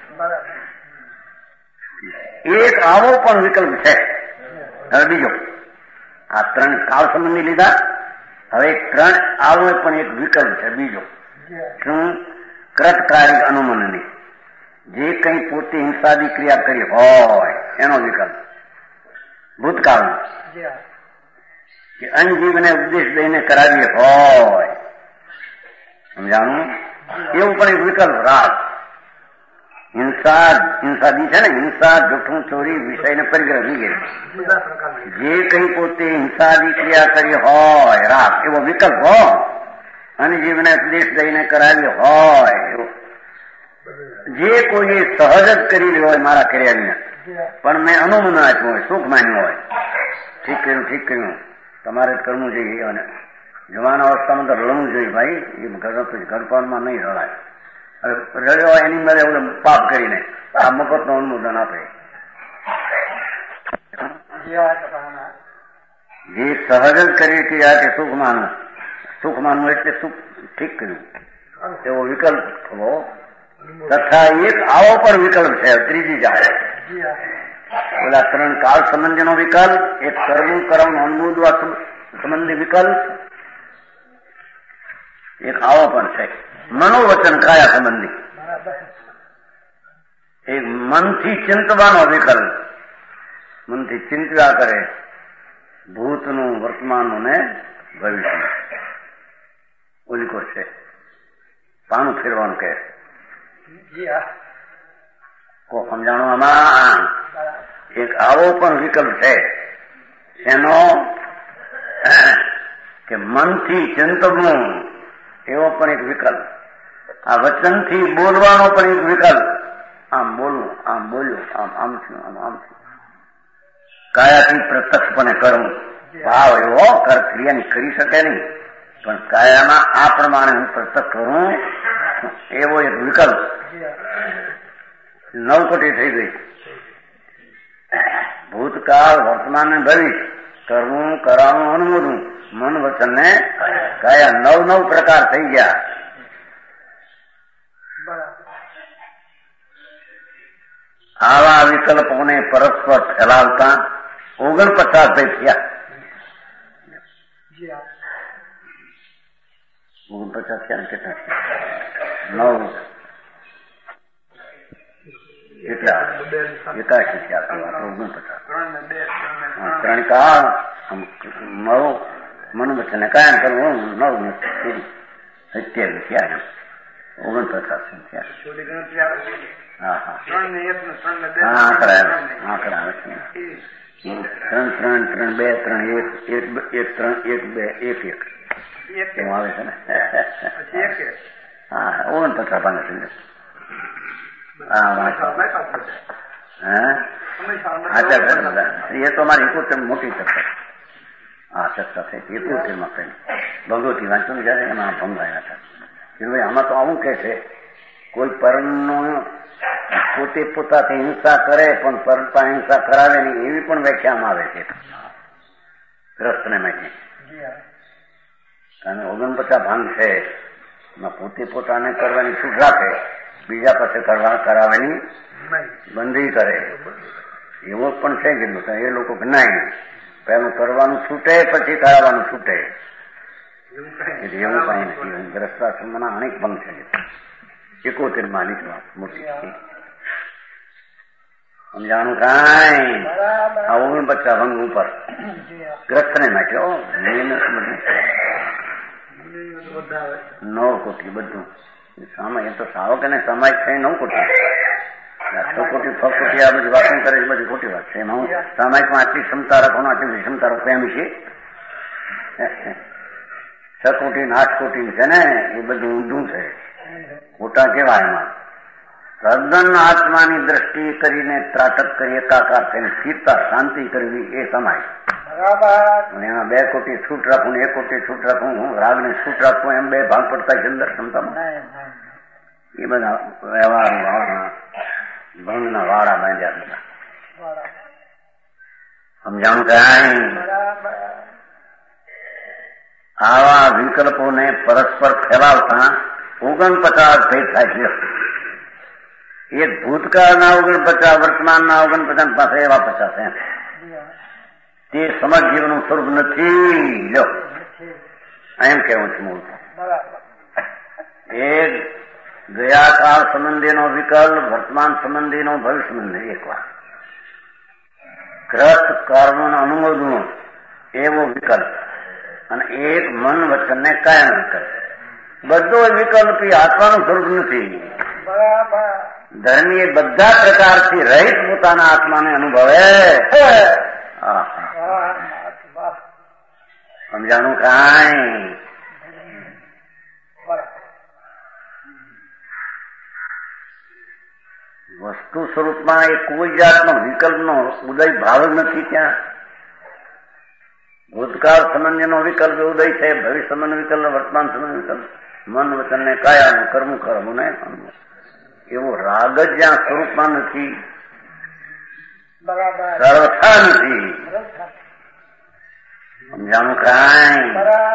એક આવો પણ વિકલ્પ છે. હવે બીજો આ ત્રણ કાળ સંબંધી લીધા. હવે ત્રણ આવો પણ એક વિકલ્પ છે બીજો. શું? કૃતકારી અનુમનની જે કંઈ પોતે હિંસાદી ક્રિયા કરી હોય એનો વિકલ્પ. ભૂતકાળનો કે અનજીવને ઉપદેશ દઈને કરાવીએ હોય સમજાણું એવું પણ એક વિકલ્પ. રાગ હિંસા હિંસાદી છે ને હિંસા જૂઠું ચોરી વિષયને પરિગ્રહ વગેરે જે કંઈ પોતે હિંસાદી ક્રિયા કરી હોય રાગ એવો વિકલ્પ હોય અને જીવને ઉપદેશ દઈને કરાવી હોય એવો જે કોઈ સહજ જ કરી હોય મારા કર્યા પણ મેં અનુમન આપ્યું હોય સુખ માન્યું હોય ઠીક કર્યું ઠીક કર્યું તમારે જ કરવું જોઈએ અને જવાના અવસ્થામાં તો રડવું જોઈએ ભાઈ. એ ગડપાનમાં નહીં રડાય. રડ્યો એની મેળે એવું પાપ કરીને આ મફત નું અનુમોદન આપે. જે સહજ જ કરી ક્રિયા કે સુખ માનવું સુખ માનવું એટલે સુખ ઠીક કર્યું એવો વિકલ્પ થવો. તથા એક આવો પણ વિકલ્પ છે ત્રીજી જાત. ઓલા ત્રણ કાળ સંબંધીનો વિકલ્પ, એક કરવું કરવું અનુમોદવા સંબંધી વિકલ્પ, એક આવો પણ છે મનોવચન કાયા સંબંધી. એક મનથી ચિંતવાનો વિકલ્પ. મનથી ચિંત્યા કરે ભૂતનું વર્તમાનનું ને ભવિષ્યનું. ઓલી કો છે પાનું ફેરવાનું કે કો સમજાણું આમાં. એક આવો પણ વિકલ્પ છે એનો કે મનથી ચિંતવવું એવો પણ એક વિકલ્પ. આ વચનથી બોલવાનો પણ એક વિકલ્પ. આમ બોલવું આમ બોલ્યું આમ આમ થયું આમ આમ થયું. કાયાથી પ્રત્યક્ષપણે કરવું ભાવ એવો કર ક્રિયાની કરી શકે નહીં પણ કાયામાં આ પ્રમાણે હું પ્રત્યક્ષ કરું એવો એક વિકલ્પ. નવકોટી થઈ ગઈ. ભૂતકાળ વર્તમાન ને ભવિષ્ય કરવું કરાવવું અનુમોદવું મન વચન ને કાયા નવ નવ પ્રકાર થઈ ગયા. આવા વિકલ્પોને પરસ્પર ફેલાવતા ઓગણપચાસ ભાઈ થયા. ઓગણપચાસ થયા કેટલા? નવ કેટલા? એકાશી થયા. ઓગણપચાસ ત્રણ કાળ નવ મનોવચન કાયમ કરવું નવ સત્યાવીસ થયા. ઓગણપચાસ થયા. હા હા હા કરાવે હા કરાવે ત્રણ ત્રણ ત્રણ બે ત્રણ એક એક એક ત્રણ એક બે એક એક એમ આવે છે ને. હા ઓગણપચાસ પાના થઈ જશે. એ તો મારી એકોતેર મોટી ચર્ચા. હા ચર્ચા થઈ એકોતેર માં થઈ ભગવતી વાંચો ને જયારે એમાં ભંગાયા હતા. ભાઈ આમાં તો આવું કે છે કોઈ પરણનો પોતે પોતાથી હિંસા કરે પણ પરતા હિંસા કરાવે નહીં એવી પણ વ્યાખ્યામાં આવે છે ગ્રસ્તને માટે. કારણ ઓગણપચાસ ભાંગ છે એમાં પોતે પોતાને કરવાની છૂટ રાખે, બીજા પાસે કરવા કરાવવાની બંધી કરે એવો પણ છે કે એ લોકો જ્ઞાય પેલું કરવાનું છૂટે પછી કરાવવાનું છૂટે એવું કઈ નથી. ગ્રસ્તાશ્રમના અનેક ભંગ છે એકોતેર માં નીકળવા મોટી સમજાણું કાંઈ આ ઓગણપચાસ ભંગ ઉપર ગ્રસ્તને માટે નવ કોટી બધું સમય એ તો સારો કે નહીં સમાજ છે નવ કોટી છ કોટી છ કોટી આ બધી વાતો કરે બધી ખોટી વાત છે. એમાં હું સમાજમાં આટલી ક્ષમતા રાખવાનું આટલી ક્ષમતા રાખો એમ છે છ કોટી ને આઠ કોટી છે ને એ બધું ઊંધું છે ખોટા કેવા એમાં તદ્દન આત્માની દ્રષ્ટિ કરીને ત્રાટક કરી એકાકાર થઈને સ્થિરતા શાંતિ કરવી એ સમાજ. એમાં બે કોટી છૂટ રાખવું ને એક કોટી છૂટ રાખવું હું રાગને છૂટ રાખવું એમ બે ભાગ પડતા છે અંદર ક્ષમતામાં. એ બધા વ્યવહાર ભંગના વાળા બાંધ્યા હતા. સમજાણું કાંઈ આવા વિકલ્પોને પરસ્પર ફેલાવતા ઓગણપચાસ ભેદ થાય છે. એક ભૂતકાળના ઓગણપચાસ વર્તમાનના ઓગણપચાસ પાસે એવા પચાસ એમ તે સમજ જીવનનું સ્વરૂપ નથી. લો એમ કેવું છે મૂળ એ ગયા કાળ સંબંધીનો વિકલ્પ, વર્તમાન સંબંધીનો ભવિષ્ય સંબંધી એક વાર ગ્રસ્ત કર્મનો અનુમોદનો એવો વિકલ્પ અને એક મન વચનને કાયમ વિકલ્પ. બધો વિકલ્પ એ આત્માનું સ્વરૂપ નથી. ધર્મી બધા પ્રકારથી રહિત પોતાના આત્માને અનુભવે. સમજાણું કાંઈ વસ્તુ સ્વરૂપમાં એ કોઈ જાતનો વિકલ્પનો ઉદય ભાવ નથી. ત્યાં ભૂતકાળ સંબંધીનો વિકલ્પ ઉદય છે, ભવિષ્ય સંબંધ વિકલ્પ, વર્તમાન સંબંધ વિકલ્પ, મન વચનને કાયા કર્મ કરવું ને એવો રાગ જ જ્યાં સ્વરૂપમાં નથી, સર્વથા નથી. સમજાણું કાંઈ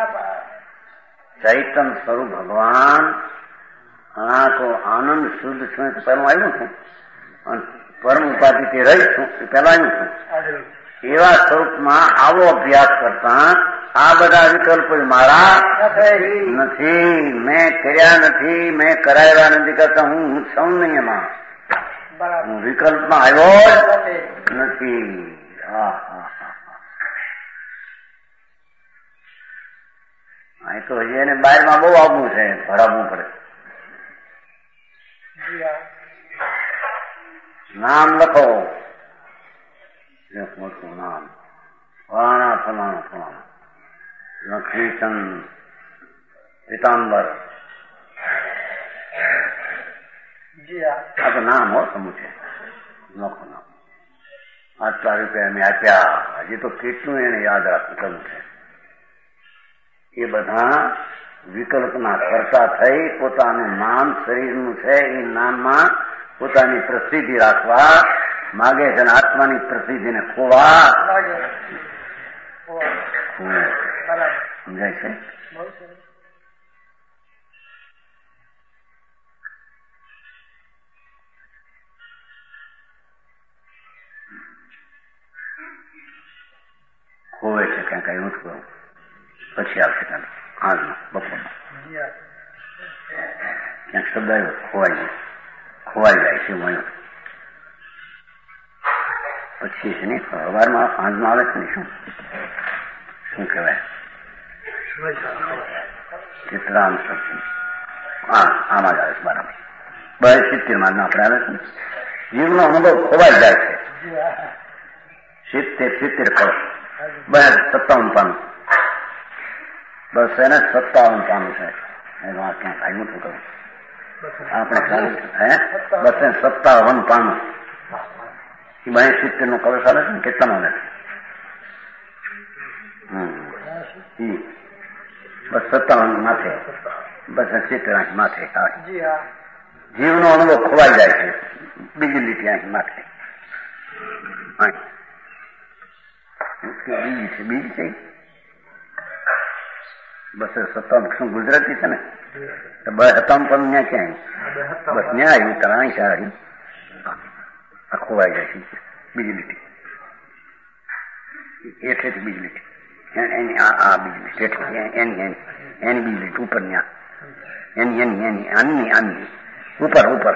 ચૈતન સ્વરૂપ ભગવાન આ તો આનંદ શુદ્ધ છું તો પેલું આવ્યું છું અને પરમ ઉપાધિથી રહી છું એ પેલા આવ્યું છું. એવા સ્વરૂપમાં આવો અભ્યાસ કરતા આ બધા વિકલ્પો મારા નથી, મેં કર્યા નથી, મેં કરાવ્યા નથી કરતા હું હું છું નહીં. એમાં હું વિકલ્પમાં આવ્યો જ નથી. હા હા હા તો હજી એને બહારમાં બહુ આવવું છે, ભરાવવું પડે. નામ લખો, મોટું નામ ફલાણા ફલાણા ફલાણા લક્ષ્મીચંદ પીતાંબર આ તો નામ હો સમૂહ લખો નામ. આટલા રૂપિયા મેં આપ્યા. હજી તો કેટલું એને યાદ રાખવું કરવું છે. એ બધા વિકલ્પના કરતા થઈ પોતાનું નામ શરીરનું છે એ નામમાં પોતાની પ્રસિદ્ધિ રાખવા માગે છે અને આત્માની પ્રસિદ્ધિને ખોવા સમજાય છે. ખોવે છે ક્યાંક એવું જ કહું પછી આવશે ચાલો આજનો બપોરમાં ક્યાંક શબ્દ આવ્યો ખોવાઈ ખોવાઈ જાય છે. હું પછી છે ને સવારમાં સાંજમાં આવે છે ને શું શું કહેવાય ચિત્રામ શક્તિ આમાં જ આવે છે. બરાબર બસ સિત્તેર માં આપણે આવે છે ને જીવનો અનુભવ ખોવાઈ જાય છે. સિત્તેર સિત્તેર કરો બસ સત્તાવન પાનું બસ એને સત્તાવન પાનું છે એનું આ ક્યાંક આવ્યું શું કરું આપણે હે બસ સત્તાવન પાનું એ બે સિત્તેર નો કવર ચાલે છે ને કેટલામાં નથી હમ બસ સત્તાવન માથે બસ સિત્તેર આઠ માથે જીવનો અનુભવ ખોવાઈ જાય છે. બીજી લીટી અહીં નાખે. બીજી છે બીજી છે બસ સત્તાવન શું ગુજરાતી છે ને સત્તાવન પણ ન્યા ક્યાં બસ ન્યા આવ્યું તારા અહીં સારી આ ખોવાઈ જાય છે. બીજી લીટી એઠેથી બીજી લીટી એની આ બીજી લીટી એની એની એની બીજી લીટી ઉપર ન્યા એની એની એની આની આની ઉપર ઉપર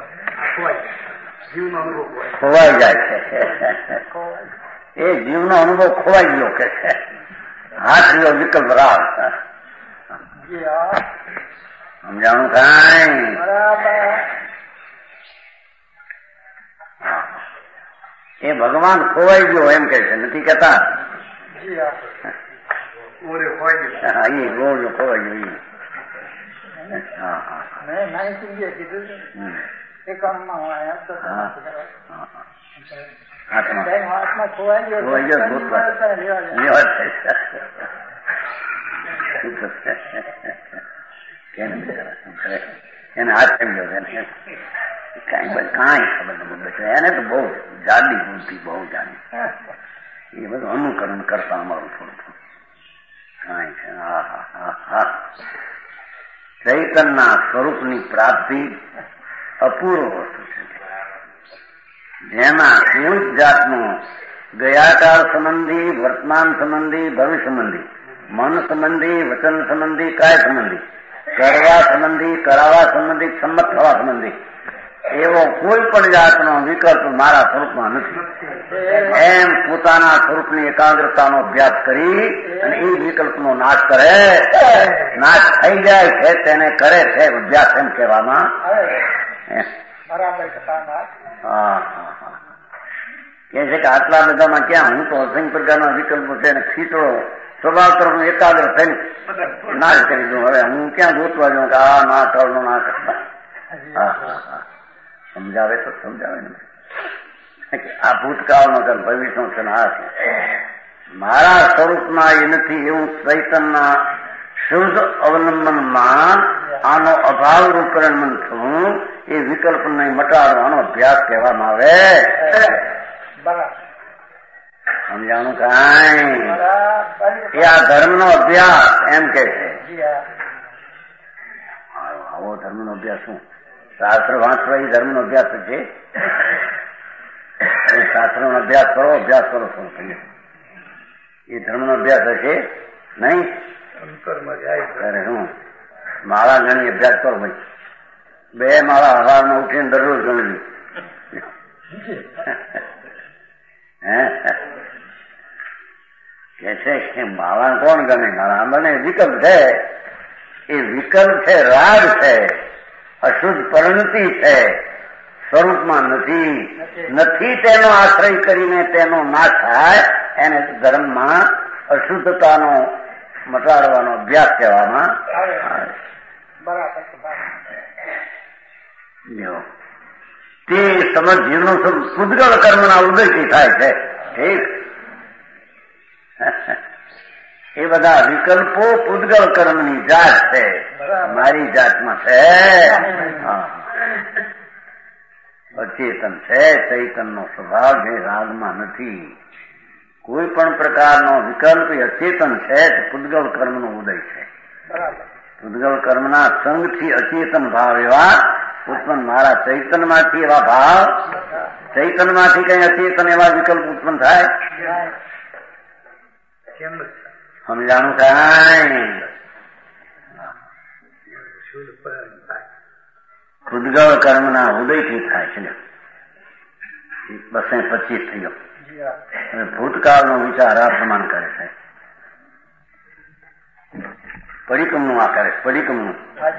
ખોવાઈ જાય છે. એ જીવનો અનુભવ ખોવાઈ ગયો કે છે. હાથ રહ્યો વિકલ્પ રાવ સમજાણું કાંઈ એ ભગવાન ખોવાઈ ગયો એમ કે છે નથી કેતા. હા એ ગોળ ખોવાઈ ગયો. હા હા આત્મા ખોવાઈ ગયો એને હાથ થઈ ગયો કઈ કાંઈ ખબર નથી. એને તો બહુ જાડી બુદ્ધિ બહુ જાડી એ બધું અનુકરણ કરતા અમારું થોડું થોડું કાંઈ છે. હા હા હા હા ચૈતનના સ્વરૂપની પ્રાપ્તિ અપૂર્વ વસ્તુ છે જેમાં કોઈ જાતનો ગયાકાળ સંબંધી વર્તમાન સંબંધી ભવિષ્ય સંબંધી મન સંબંધી વચન સંબંધી કાય સંબંધી કરવા સંબંધી કરાવવા સંબંધી સંમત થવા સંબંધી એવો કોઈ પણ જાતનો વિકલ્પ મારા સ્વરૂપમાં નથી. એમ પોતાના સ્વરૂપની એકાગ્રતાનો અભ્યાસ કરી અને એ વિકલ્પનો નાશ કરે નાશ થઈ જાય છે તેને કરે છે અભ્યાસ એમ કહેવામાં. હા કે છે કે આટલા બધામાં ક્યાં હું તો અસંખ્ય પ્રકારના વિકલ્પો છે અને ખીચડો સ્વભાવ તરફ એકાગ્ર થઈને નાશ કરી દઉં. હવે હું ક્યાં ગોતવા જાઉં કે આ ના કરનો ના કરતા. હા હા હા સમજાવે તો સમજાવે ને આ ભૂતકાળનો છે ભવિષ્યનો છે આ છે મારા સ્વરૂપમાં એ નથી એવું ચૈતનના શુદ્ધ અવલંબનમાં આનો અભાવ રૂપકરણ થવું એ વિકલ્પને મટાડવાનો અભ્યાસ કહેવામાં આવે. સમજાણું કાંઈ એ આ ધર્મનો અભ્યાસ એમ કે છે. આવો ધર્મનો અભ્યાસ શું શાસ્ત્ર વાંચવા એ ધર્મનો અભ્યાસ છે. શાસ્ત્રનો અભ્યાસ કરો અભ્યાસ કરો શું કહીએ એ ધર્મનો અભ્યાસ હશે નહીં. અરે હું માળા ગણી અભ્યાસ કરો ભાઈ બે માળા હવારમાં ઉઠીને દરરોજ ગણવી કે છે કે માળા કોણ ગમે માળા મને વિકલ્પ છે એ વિકલ્પ છે રાગ છે અશુદ્ધ પરિણતિ છે સ્વરૂપમાં નથી નથી તેનો આશ્રય કરીને તેનો નાશ થાય એને ધર્મમાં અશુદ્ધતાનો મટાડવાનો અભ્યાસ કહેવામાં આવે. તે સમજ જીવનો પૂદગળ કર્મના ઉદયથી થાય છે. ઠીક એ બધા વિકલ્પો પૂદગળ કર્મની જાત છે મારી જાતમાં છે. અચેતન છે ચૈતનનો સ્વભાવ જે રાગમાં નથી. કોઈ પણ પ્રકારનો વિકલ્પ એ અચેતન છે તે પૂદગળ કર્મનો ઉદય છે. પૂદગળ કર્મના સંગથી અચેતન ભાવ એવા ઉત્પન્ન મારા ચૈતનમાંથી એવા ભાવ ચૈતનમાંથી કઈ અચેતન એવા વિકલ્પ ઉત્પન્ન થાય સમજાણું કાંઈ. પૂદગળ કર્મના ઉદયથી થાય છે. બસે પચીસ થયો ભૂતકાળનો વિચાર આ પ્રમાણ કરે છે. પડિકમનું આ કરે પડિકમનું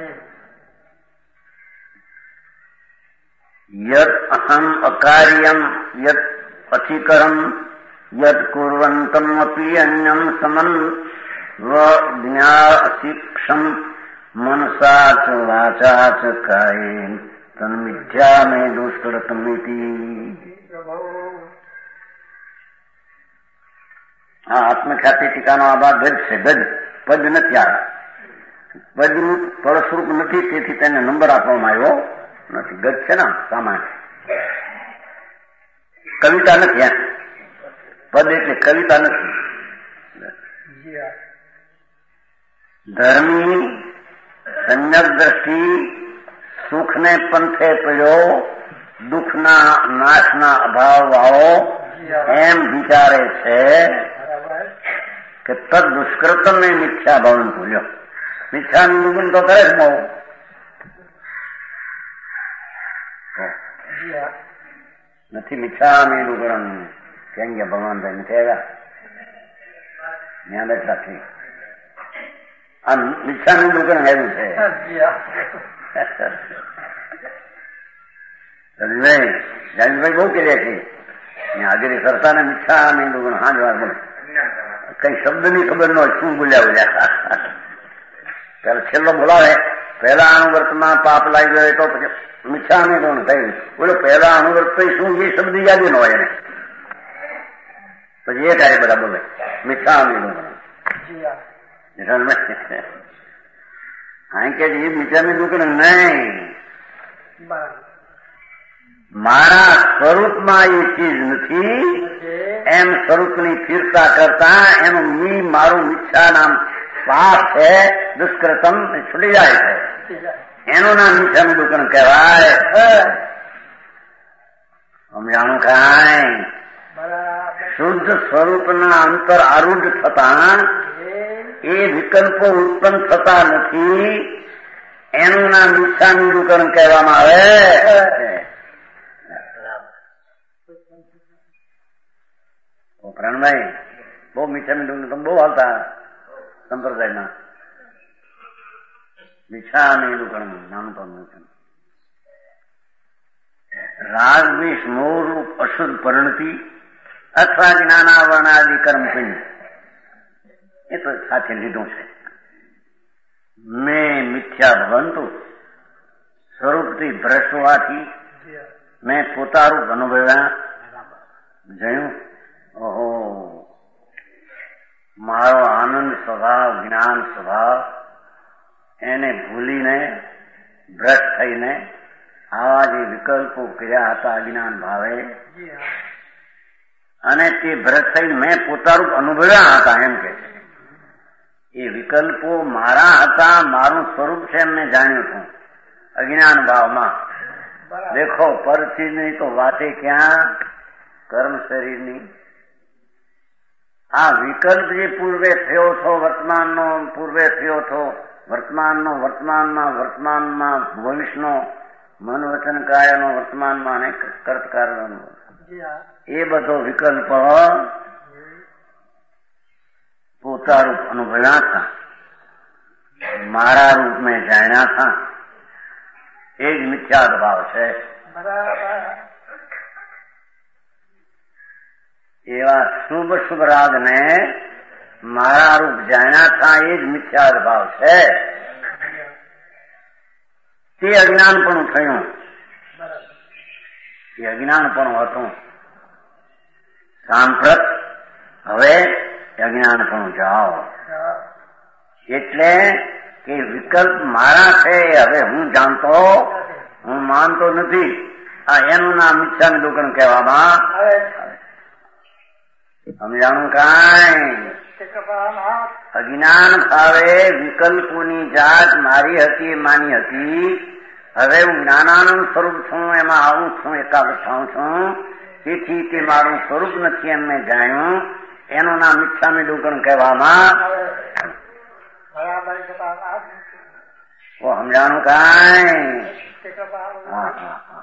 યદ અહમ અકાર્યમ યદ અચિકરમ યદ કુર્વંતમ અપી અન્યમ સમન વ જ્ઞાસિક્ષમ મનસા ચ વાચા ચ કાયેન તન્મિથ્યા મે દુષ્કૃતમિતિ. હા આત્મખ્યાતિ ટીકાનો આ ભાગ ગજ છે. ગજ પદ નથી આ પદનું ફળસ્વરૂપ નથી તેથી તેને નંબર આપવામાં આવ્યો નથી. ગજ છે ને સામાન્ય કવિતા નથી. પદ એટલે કવિતા નથી. ધર્મી સંયક દ્રષ્ટિ સુખને પંથે પડ્યો, દુઃખના નાશના અભાવ વાળો એમ વિચારે છે કે તદ દુષ્કૃતમ ને મિથ્યા ભવન ભૂલ્યો. મિથ્યા નિરૂપણ તો કરે જ બહુ. નથી મિથ્યા નિરૂપણ કેમ ગયા ભગવાન ભાઈ નથી આવ્યા ત્યાં બેઠા છે. આ મિથ્યા નિરૂપણ આવ્યું છે. રવિભાઈ જાનભાઈ બહુ કર્યા છે. આગળ કરતા ને મિથ્યા નિરૂપણ હા જ વાર બોલે કઈ શબ્દ ની ખબર ન હોય શું બોલ્યા બોલ્યા. પેલા છેલ્લો બોલાવે પહેલા અનુવર્તમાં પાપ લાગી ગયો તો પછી મિથ્યા નિરૂપણ થયું. બોલો પહેલા અનુવર્ત શું એ શબ્દ યાદ ન હોય એને પછી એ કાર્ય બધા બોલે મિથ્યા નિરૂપણ. હા કે એ મિથ્યા નિરૂપણ નહીં, મારા સ્વરૂપમાં એ ચીજ નથી એમ સ્વરૂપની ફીરતા કરતા એનું મી મારું મિથ્યા નામ પાપ છે, દુષ્કૃતમ છૂટી જાય છે. એનું નામ મિથ્યા નિરૂપણ કહેવાય. સમજાણું કાંઈ શુદ્ધ સ્વરૂપના અંતર આરૂઢ થતા એ વિકલ્પો ઉત્પન્ન થતા નથી. એનું નામ મિથ્યા નિરૂપણ કહેવામાં આવે. પ્રાણભાઈ બહુ મિથ્યા નિરૂપણ તમે બહુ હાલતા સંપ્રદાયમાં. મિથ્યા નિરૂપણ નામ તો નથી. રાગ દ્વેષ મોહ રૂપ અશુદ્ધ પરિણતિ અથવા જ્ઞાનાવરણાદિ કર્મપિંડ એ તો સાથે લીધું છે. મેં મિથ્યા ભવંતું સ્વરૂપથી ભ્રષ્ટ હોવાથી મેં પોતારૂપ અનુભવ્યા. જયું ઓહો મારો આનંદ સ્વભાવ જ્ઞાન સ્વભાવ એને ભૂલીને ભ્રષ્ટ થઈને આવા જે વિકલ્પો કર્યા હતા અજ્ઞાન ભાવે અને તે ભ્રષ્ટ થઈને મેં પોતારૂપ અનુભવ્યા હતા એમ કે છે. એ વિકલ્પો મારા હતા, મારું સ્વરૂપ છે એમ મેં જાણ્યું છું અજ્ઞાન ભાવમાં. દેખો પરચીની તો વાતે ક્યાં કર્મ શરીરની. આ વિકલ્પ જે પૂર્વે થયો છો વર્તમાનનો પૂર્વે થયો છો વર્તમાનનો વર્તમાનમાં વર્તમાનમાં ભવિષ્યનો મન વચન કાયનો વર્તમાનમાં અને કર્તકારનો એ બધો વિકલ્પ પોતા રૂપ અનુભવ્યા હતા, મારા રૂપ મેં જાણ્યા હતા. એ જ મિથ્યા ભાવ છે. એવા શુભ શુભ રાગને મારા રૂપ જાણ્યા હતા એ જ મિથ્યા ભાવ છે. તે અજ્ઞાનપણું થયું. એ અજ્ઞાનપણું હતું. સાંપ્રત હવે અજ્ઞાનપણું જાઓ. એટલે કે વિકલ્પ મારા છે હવે હું જાણતો હું માનતો નથી. આ એનું નામ મિથ્યા નિરૂપણ કહેવામાં સમજાણું કાંઈ. અજ્ઞાન ભાવે વિકલ્પોની જાત મારી હતી માની હતી. હવે હું જ્ઞાનાનંદ સ્વરૂપ છું એમાં આવું છું એકાગ્ર થાઉં છું. તેથી તે મારું સ્વરૂપ નથી એમ મેં જાણ્યું. એનું નામ મિથ્યા નિરૂપણ કહેવામાં સમજાણું કાંઈ. હા હા હા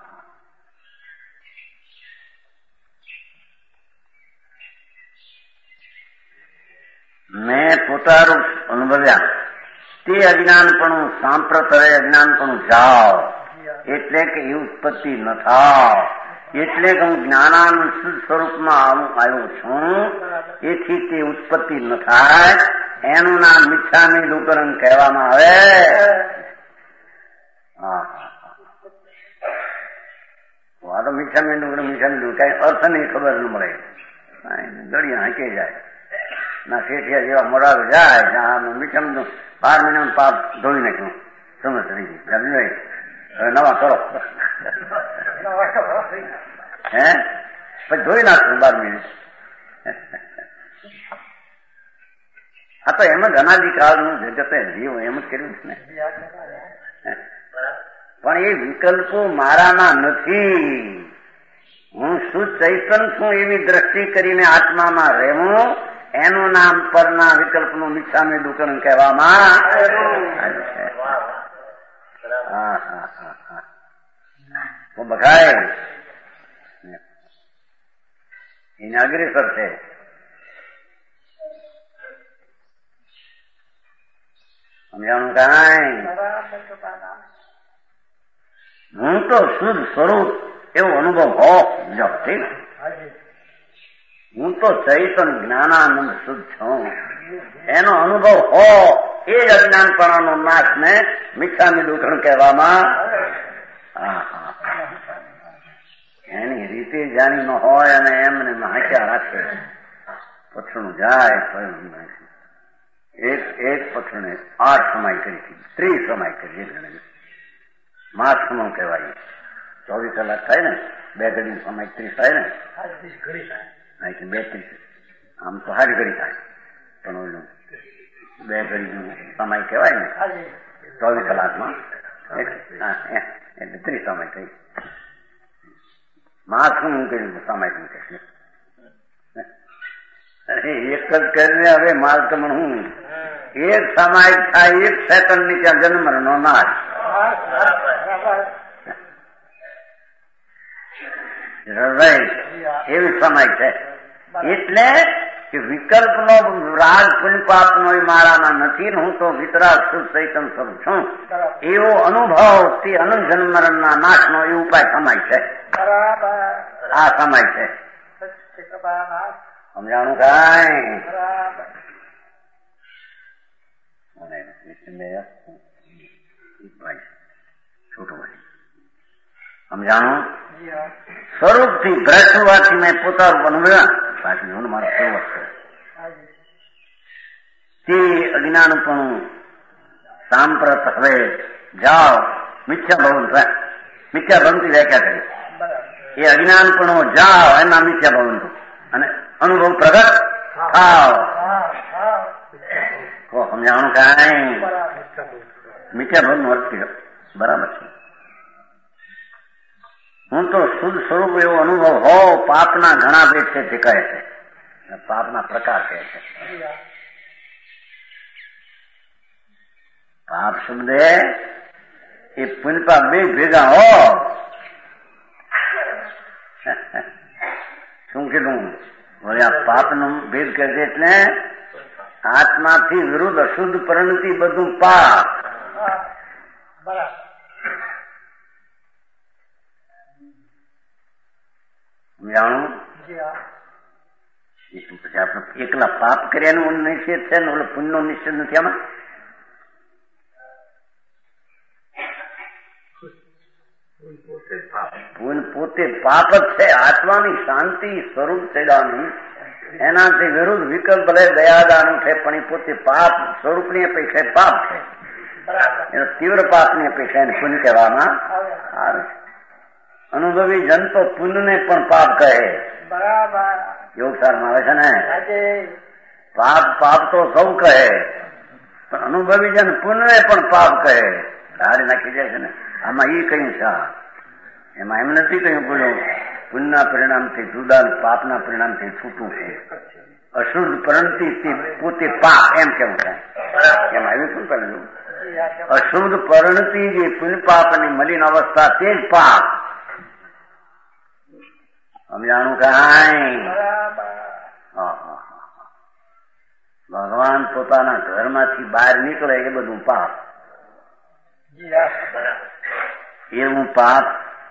મેં પોતારૂપ અનુભવ્યા. તે અજ્ઞાનપણું સાંપ્રત રહે અજ્ઞાનપણું જાઓ. એટલે કે એ ઉત્પત્તિ ન થાવ. એટલે કે હું જ્ઞાનાનંદ શુદ્ધ સ્વરૂપમાં આવ્યો છું. એથી તે ઉત્પત્તિ ન થાય. એનું નામ મિથ્યા નિરૂપણ કહેવામાં આવે. હા આ તો મિથ્યા નિરૂપણ મિથ્યા નિરૂપણ કઈ અર્થ નહીં ખબર ન મળે. ગળિયા હાંકી જાય ના શેઠિયા જેવા મોડા જાય મીઠાનું બાર મહિનાનું પાપ ધોઈ નાખ્યું સમજ થઈ ગઈ. હવે નવા કરો હે પછી ધોઈ નાખશું બાર મિનિટ. આ તો એમ જ અનાદિકાળનું જગતે જીવ એમ જ કર્યું છે ને. પણ એ વિકલ્પો મારામાં નથી. હું શુદ્ધ ચૈતન છું એવી દ્રષ્ટિ કરીને આત્મામાં રહેવું, એનું નામ પરના વિકલ્પનું મિચ્છામી દુકરણ કહેવામાં. હા હા હા હા તો બઘાય એને અગ્રેસર છે. સમજાણું કાંઈ? હું તો શુદ્ધ સ્વરૂપ એવો અનુભવ હો જો ઠીક. હું તો ચૈતન જ્ઞાનાનંદ શુદ્ધ છું એનો અનુભવ હો એ જ અજ્ઞાનપણાનો નાશ ને મિચ્છામી દુકરણ કહેવામાં. હા હા એની રીતે જાણી ન હોય અને એમને હાંક્યા રાખે પથરું જાય એક એક પથરને આઠ સમાય કરી હતી, ત્રીસ સમાય કરી ગણે માસ સમો કહેવાય. ચોવીસ કલાક થાય ને બે ઘડી સમય ત્રીસ થાય ને બે ત્રીસ આમ તો હારી ઘડી થાય પણ ઓલું બે ઘડી સમય કહેવાય ને ચોવીસ કલાકમાં એટલે ત્રીસ સમય થઈ. માસ શું કર્યું સમય શું કહે એક જ કરીને હવે માલ તમને હું એક સમય થાય એક સેકન્ડ ની ત્યાં જન્મ નો નાશ. એવી સમય છે. એટલે કે વિકલ્પ નો રાગ પુણ્યપાપ નો મારામાં નથી ને હું તો વિતરાગ શુદ્ધ ચૈતન સ્વરૂપ છું એવો અનુભવ તે અનંત જન્મ ના નાશ નો એ ઉપાય સમય છે. આ સમય છે. સમજાણું કાંઈ? છોટું ભાઈ સમજાણું? સ્વરૂપ થી ભ્રષ્ટ હોવાથી મેં પોતાનું અનુભવ્યા પાછું મારો સ્વરૂપ છે તે અજ્ઞાનપણું સાંપ્રત હવે જાઓ મિથ્યા ભવન મિથ્યા ભવનથી વ્યાખ્યા કરી એ અજ્ઞાનપણું જાઓ એના મિથ્યા ભવન અને અનુભવ પ્રગટ થાવ. સમજાણું કાંઈ? મિથ્યા ભવન અર્થ બરાબર છે. હું તો શુદ્ધ સ્વરૂપ એવો અનુભવ હો પાપના ઘણા ભેદ છે તે કહે છે, પાપના પ્રકાર કહે છે. પાપ શબ્દ એ પુણ્યપાપ બે ભેગા હો. શું કીધું? હવે આ પાપ નો ભેદ કહે છે એટલે આત્માથી વિરુદ્ધ અશુદ્ધ પરિણતિ બધું પાપ. જાણું પછી આપણે એકલા પાપ કર્યાનું નિષેધ છે ને ઓલો પુણ્ય નો નિષેધ નથી આમાં. પોતે પાપ જ છે. આત્માની શાંતિ સ્વરૂપ થયેલાનું એનાથી વિરુદ્ધ વિકલ્પ ભલે દયાદાનું છે પણ એ પોતે પાપ સ્વરૂપની અપેક્ષા પાપ છે. એનો તીવ્ર પાપની અપેક્ષા એને પુણ્ય કહેવામાં આવે છે. અનુભવી જન તો પુણ્યને પણ પાપ કહે. યોગસારમાં આવે છે ને પાપ પાપ તો સૌ કહે પણ અનુભવી જન પુણ્યને પણ પાપ કહે. ધારી નાખી જાય છે ને આમાં એ કહ્યું છે. એમાં એમ નથી કહ્યું બોલું પુણ્યના પરિણામથી જુદા પાપના પરિણામથી છૂટું છે. અશુદ્ધ પરિણતિ પોતે પાપ એમ કેવું છે. એમાં એવું શું કરેલું? અશુદ્ધ પરિણતિ જે પુણ્ય પાપની મલિન અવસ્થા તે જ પાપ. સમજાણું કાંઈ? ભગવાન પોતાના ઘરમાંથી બહાર નીકળે એ બધું પાપ. એવું પાપ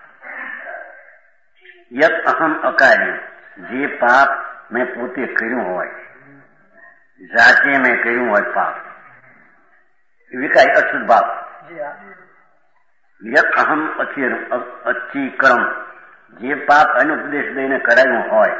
યત અહમ અકાર્ય જે પાપ મેં પોતે કર્યું હોય જાતે મેં કર્યું હોય પાપ વિકાય અશુદ્ધ પાપ. યત અહમ અચી કર્મ જે પાપ અનુપદેશ દઈને કરાયું હોય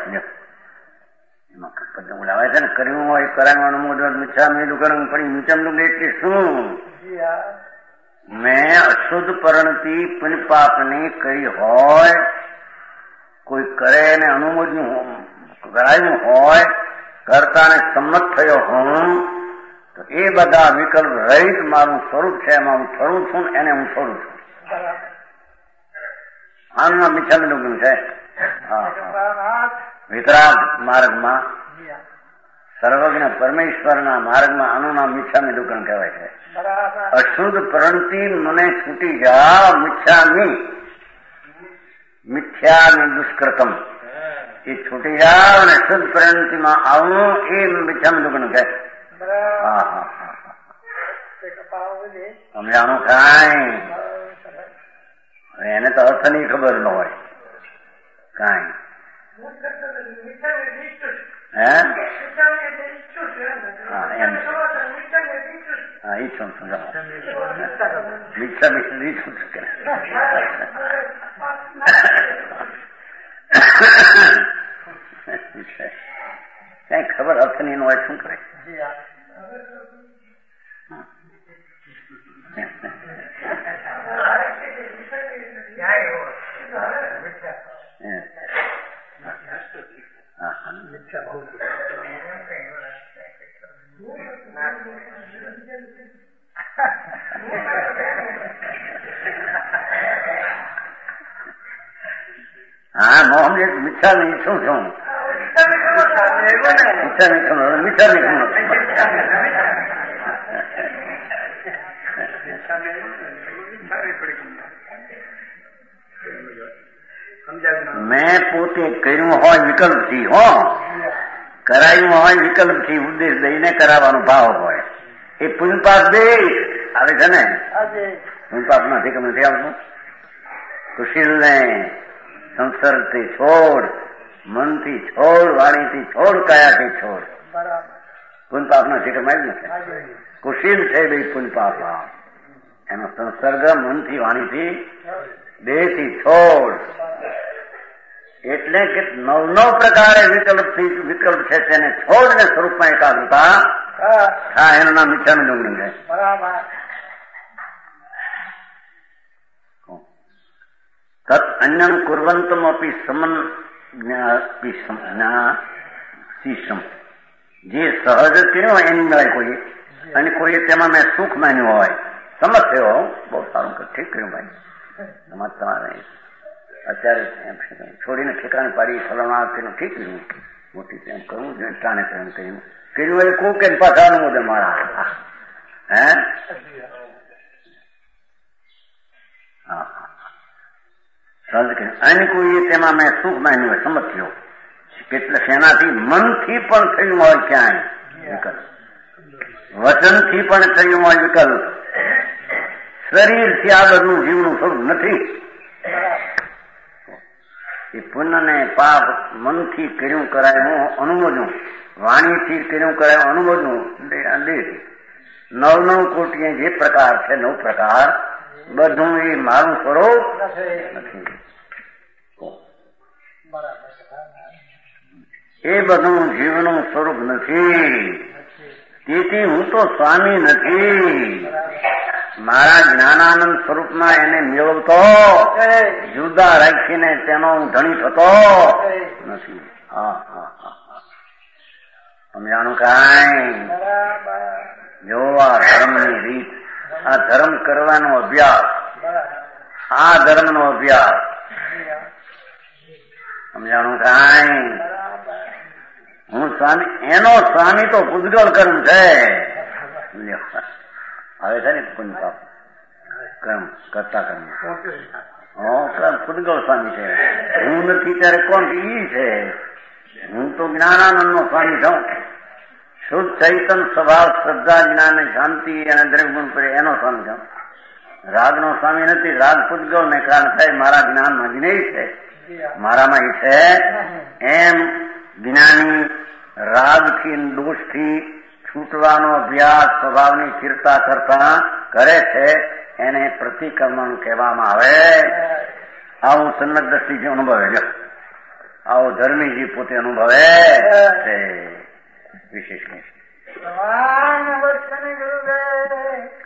એમાં બોલાવે છે ને કર્યું હોય કરાવવાનું મોઢ મીઠા મેલું કરવું પડી મીઠા મેલું એટલે શું? મેં અશુદ્ધ પરણતી પુણ્ય પાપની કરી હોય, કોઈ કરે ને અનુમોદનું કરાયું હોય, કરતાને સંમત થયો હું, તો એ બધા વિકલ્પ રહિત મારું સ્વરૂપ છે, એમાં હું છોડું છું, એને હું છોડું છું. આનું નામ મિચ્છામી દુક્કડમ છે. વિતરાગ માર્ગમાં, સર્વજ્ઞ પરમેશ્વરના માર્ગમાં આનું નામ મિચ્છામી દુક્કડમ કહેવાય છે. અશુદ્ધ પ્રણતિ મને છૂટી જા, મિચ્છામી મિથ્યાની દુષ્કૃતમ, એ છૂટી જાવ અને શુદ્ધ પ્રણતિમાં આવું, એ મિચ્છામી દુક્કડમ છે. હા હા હા સમજાણું કાંઈ એને તો અર્થ ની ખબર ન હોય કાંઈ. હે હા એમ હા ઈચ્છું સમજાવો મિચ્છા મિચ્છા ઈચ્છું કઈ ખબર અર્થ ની હોય શું કરે. હા નો સમજે મિચ્છા નહીં શું છું મિચ્છા નહીં ખબર મિચ્છા નહીં ખબર મેં પોતે કર્યું હોય વિકલ્પથી હો, કરાયું હોય વિકલ્પથી, ઉદ્દેશ દઈને કરાવવાનો ભાવ હોય, એ પુણ્યપાપ બે આવે છે ને. પુણ્યપાપ નથી કમ નથી આવતું. કુશીલ ને સંસર્ગથી છોડ, મનથી છોડ, વાણીથી છોડ, કાયાથી છોડ. પુણ્યપાપ ના શિખર માં જ નથી. કુશીલ છે બે પુણ્યપાપ, એનો સંસર્ગ મનથી વાણીથી દેહથી છોડ. એટલે કે નવ નવ પ્રકારે વિકલ્પ વિકલ્પ છે તેને છોડ ને સ્વરૂપમાં એકાગ્રતા હા એનું નામ મિચ્છામી દુક્કડમ છે. તत् અન્યમ કુર્વંતમ અપી સમન જ્ઞાતિશમ, જે સહજ કર્યો એની મળે કોઈ, અને કોઈ તેમાં મેં સુખ માન્યું હોય, સમજ્યો બહુ સારું ઠીક કર્યું ભાઈ તમારે અત્યારે છોડીને ઠેકાણે પાડી ફલણા તેનું ઠીક કર્યું, મોટી એમ કરવું જોઈએ, ટાણે પ્રેમ કર્યું કર્યું એ કોક કે પાછા અનુમોદન મારા હે હા સહજ કર્યું. અને કોઈ તેમાં મેં સુખ માન્યું હોય, સમજ્યો કેટલે શેનાથી મનથી પણ થયું હોય ક્યાંય વિકલ્પ, વચનથી પણ થયું હોય વિકલ્પ, શરીરથી આ બધું જીવનું સ્વરૂપ નથી. એ પુણ્ય ને પાપ મનથી કર્યું કરાયું અનુમોદું, વાણીથી કર્યું કરાયું અનુમોદું, દેહથી નવ નવ કોટીએ જે પ્રકાર છે નવ પ્રકાર બધું એ મારું સ્વરૂપ નથી. એ બધું જીવનું સ્વરૂપ નથી. તેથી હું તો સ્વામી નથી. મારા જ્ઞાનાનંદ સ્વરૂપમાં એને મેળવતો, જુદા રાખીને તેનો હું ધણી થતો નથી. હા હા હા સમજાણું કાંઈ. જો આ ધર્મની રીત, આ ધર્મ કરવાનો અભ્યાસ, આ ધર્મનો અભ્યાસ સમજાણું કાંઈ. હું સ્વામી, એનો સ્વામી તો પૂજગલ કર્મ છે. આવે છે ને પુણ્ય પાપ કર્મ કરતા કર્મ પૂજગલ સ્વામી છે. હું નથી ત્યારે કોણ ઈ છે. હું તો જ્ઞાનાનંદ નો સ્વામી છું. શુદ્ધ ચૈતન સ્વભાવ, શ્રદ્ધા, જ્ઞાન, શાંતિ અને દ્રવ્યગુણ પર એનો સ્વામી છું. રાગ નો સ્વામી નથી. રાગ પૂજગલ ને કારણ થાય મારા જ્ઞાનમાં જ નહીં છે, મારામાં ઈ છે. એમ જ્ઞાની રાગથી દોષથી છૂટવાનો અભ્યાસ સ્વભાવની સ્થિરતા કરતા કરે છે, એને પ્રતિક્રમણ કહેવામાં આવે. આવું સન્નત દ્રષ્ટિથી અનુભવે છે. આવો ધર્મીજી પોતે અનુભવે છે. વિશેષ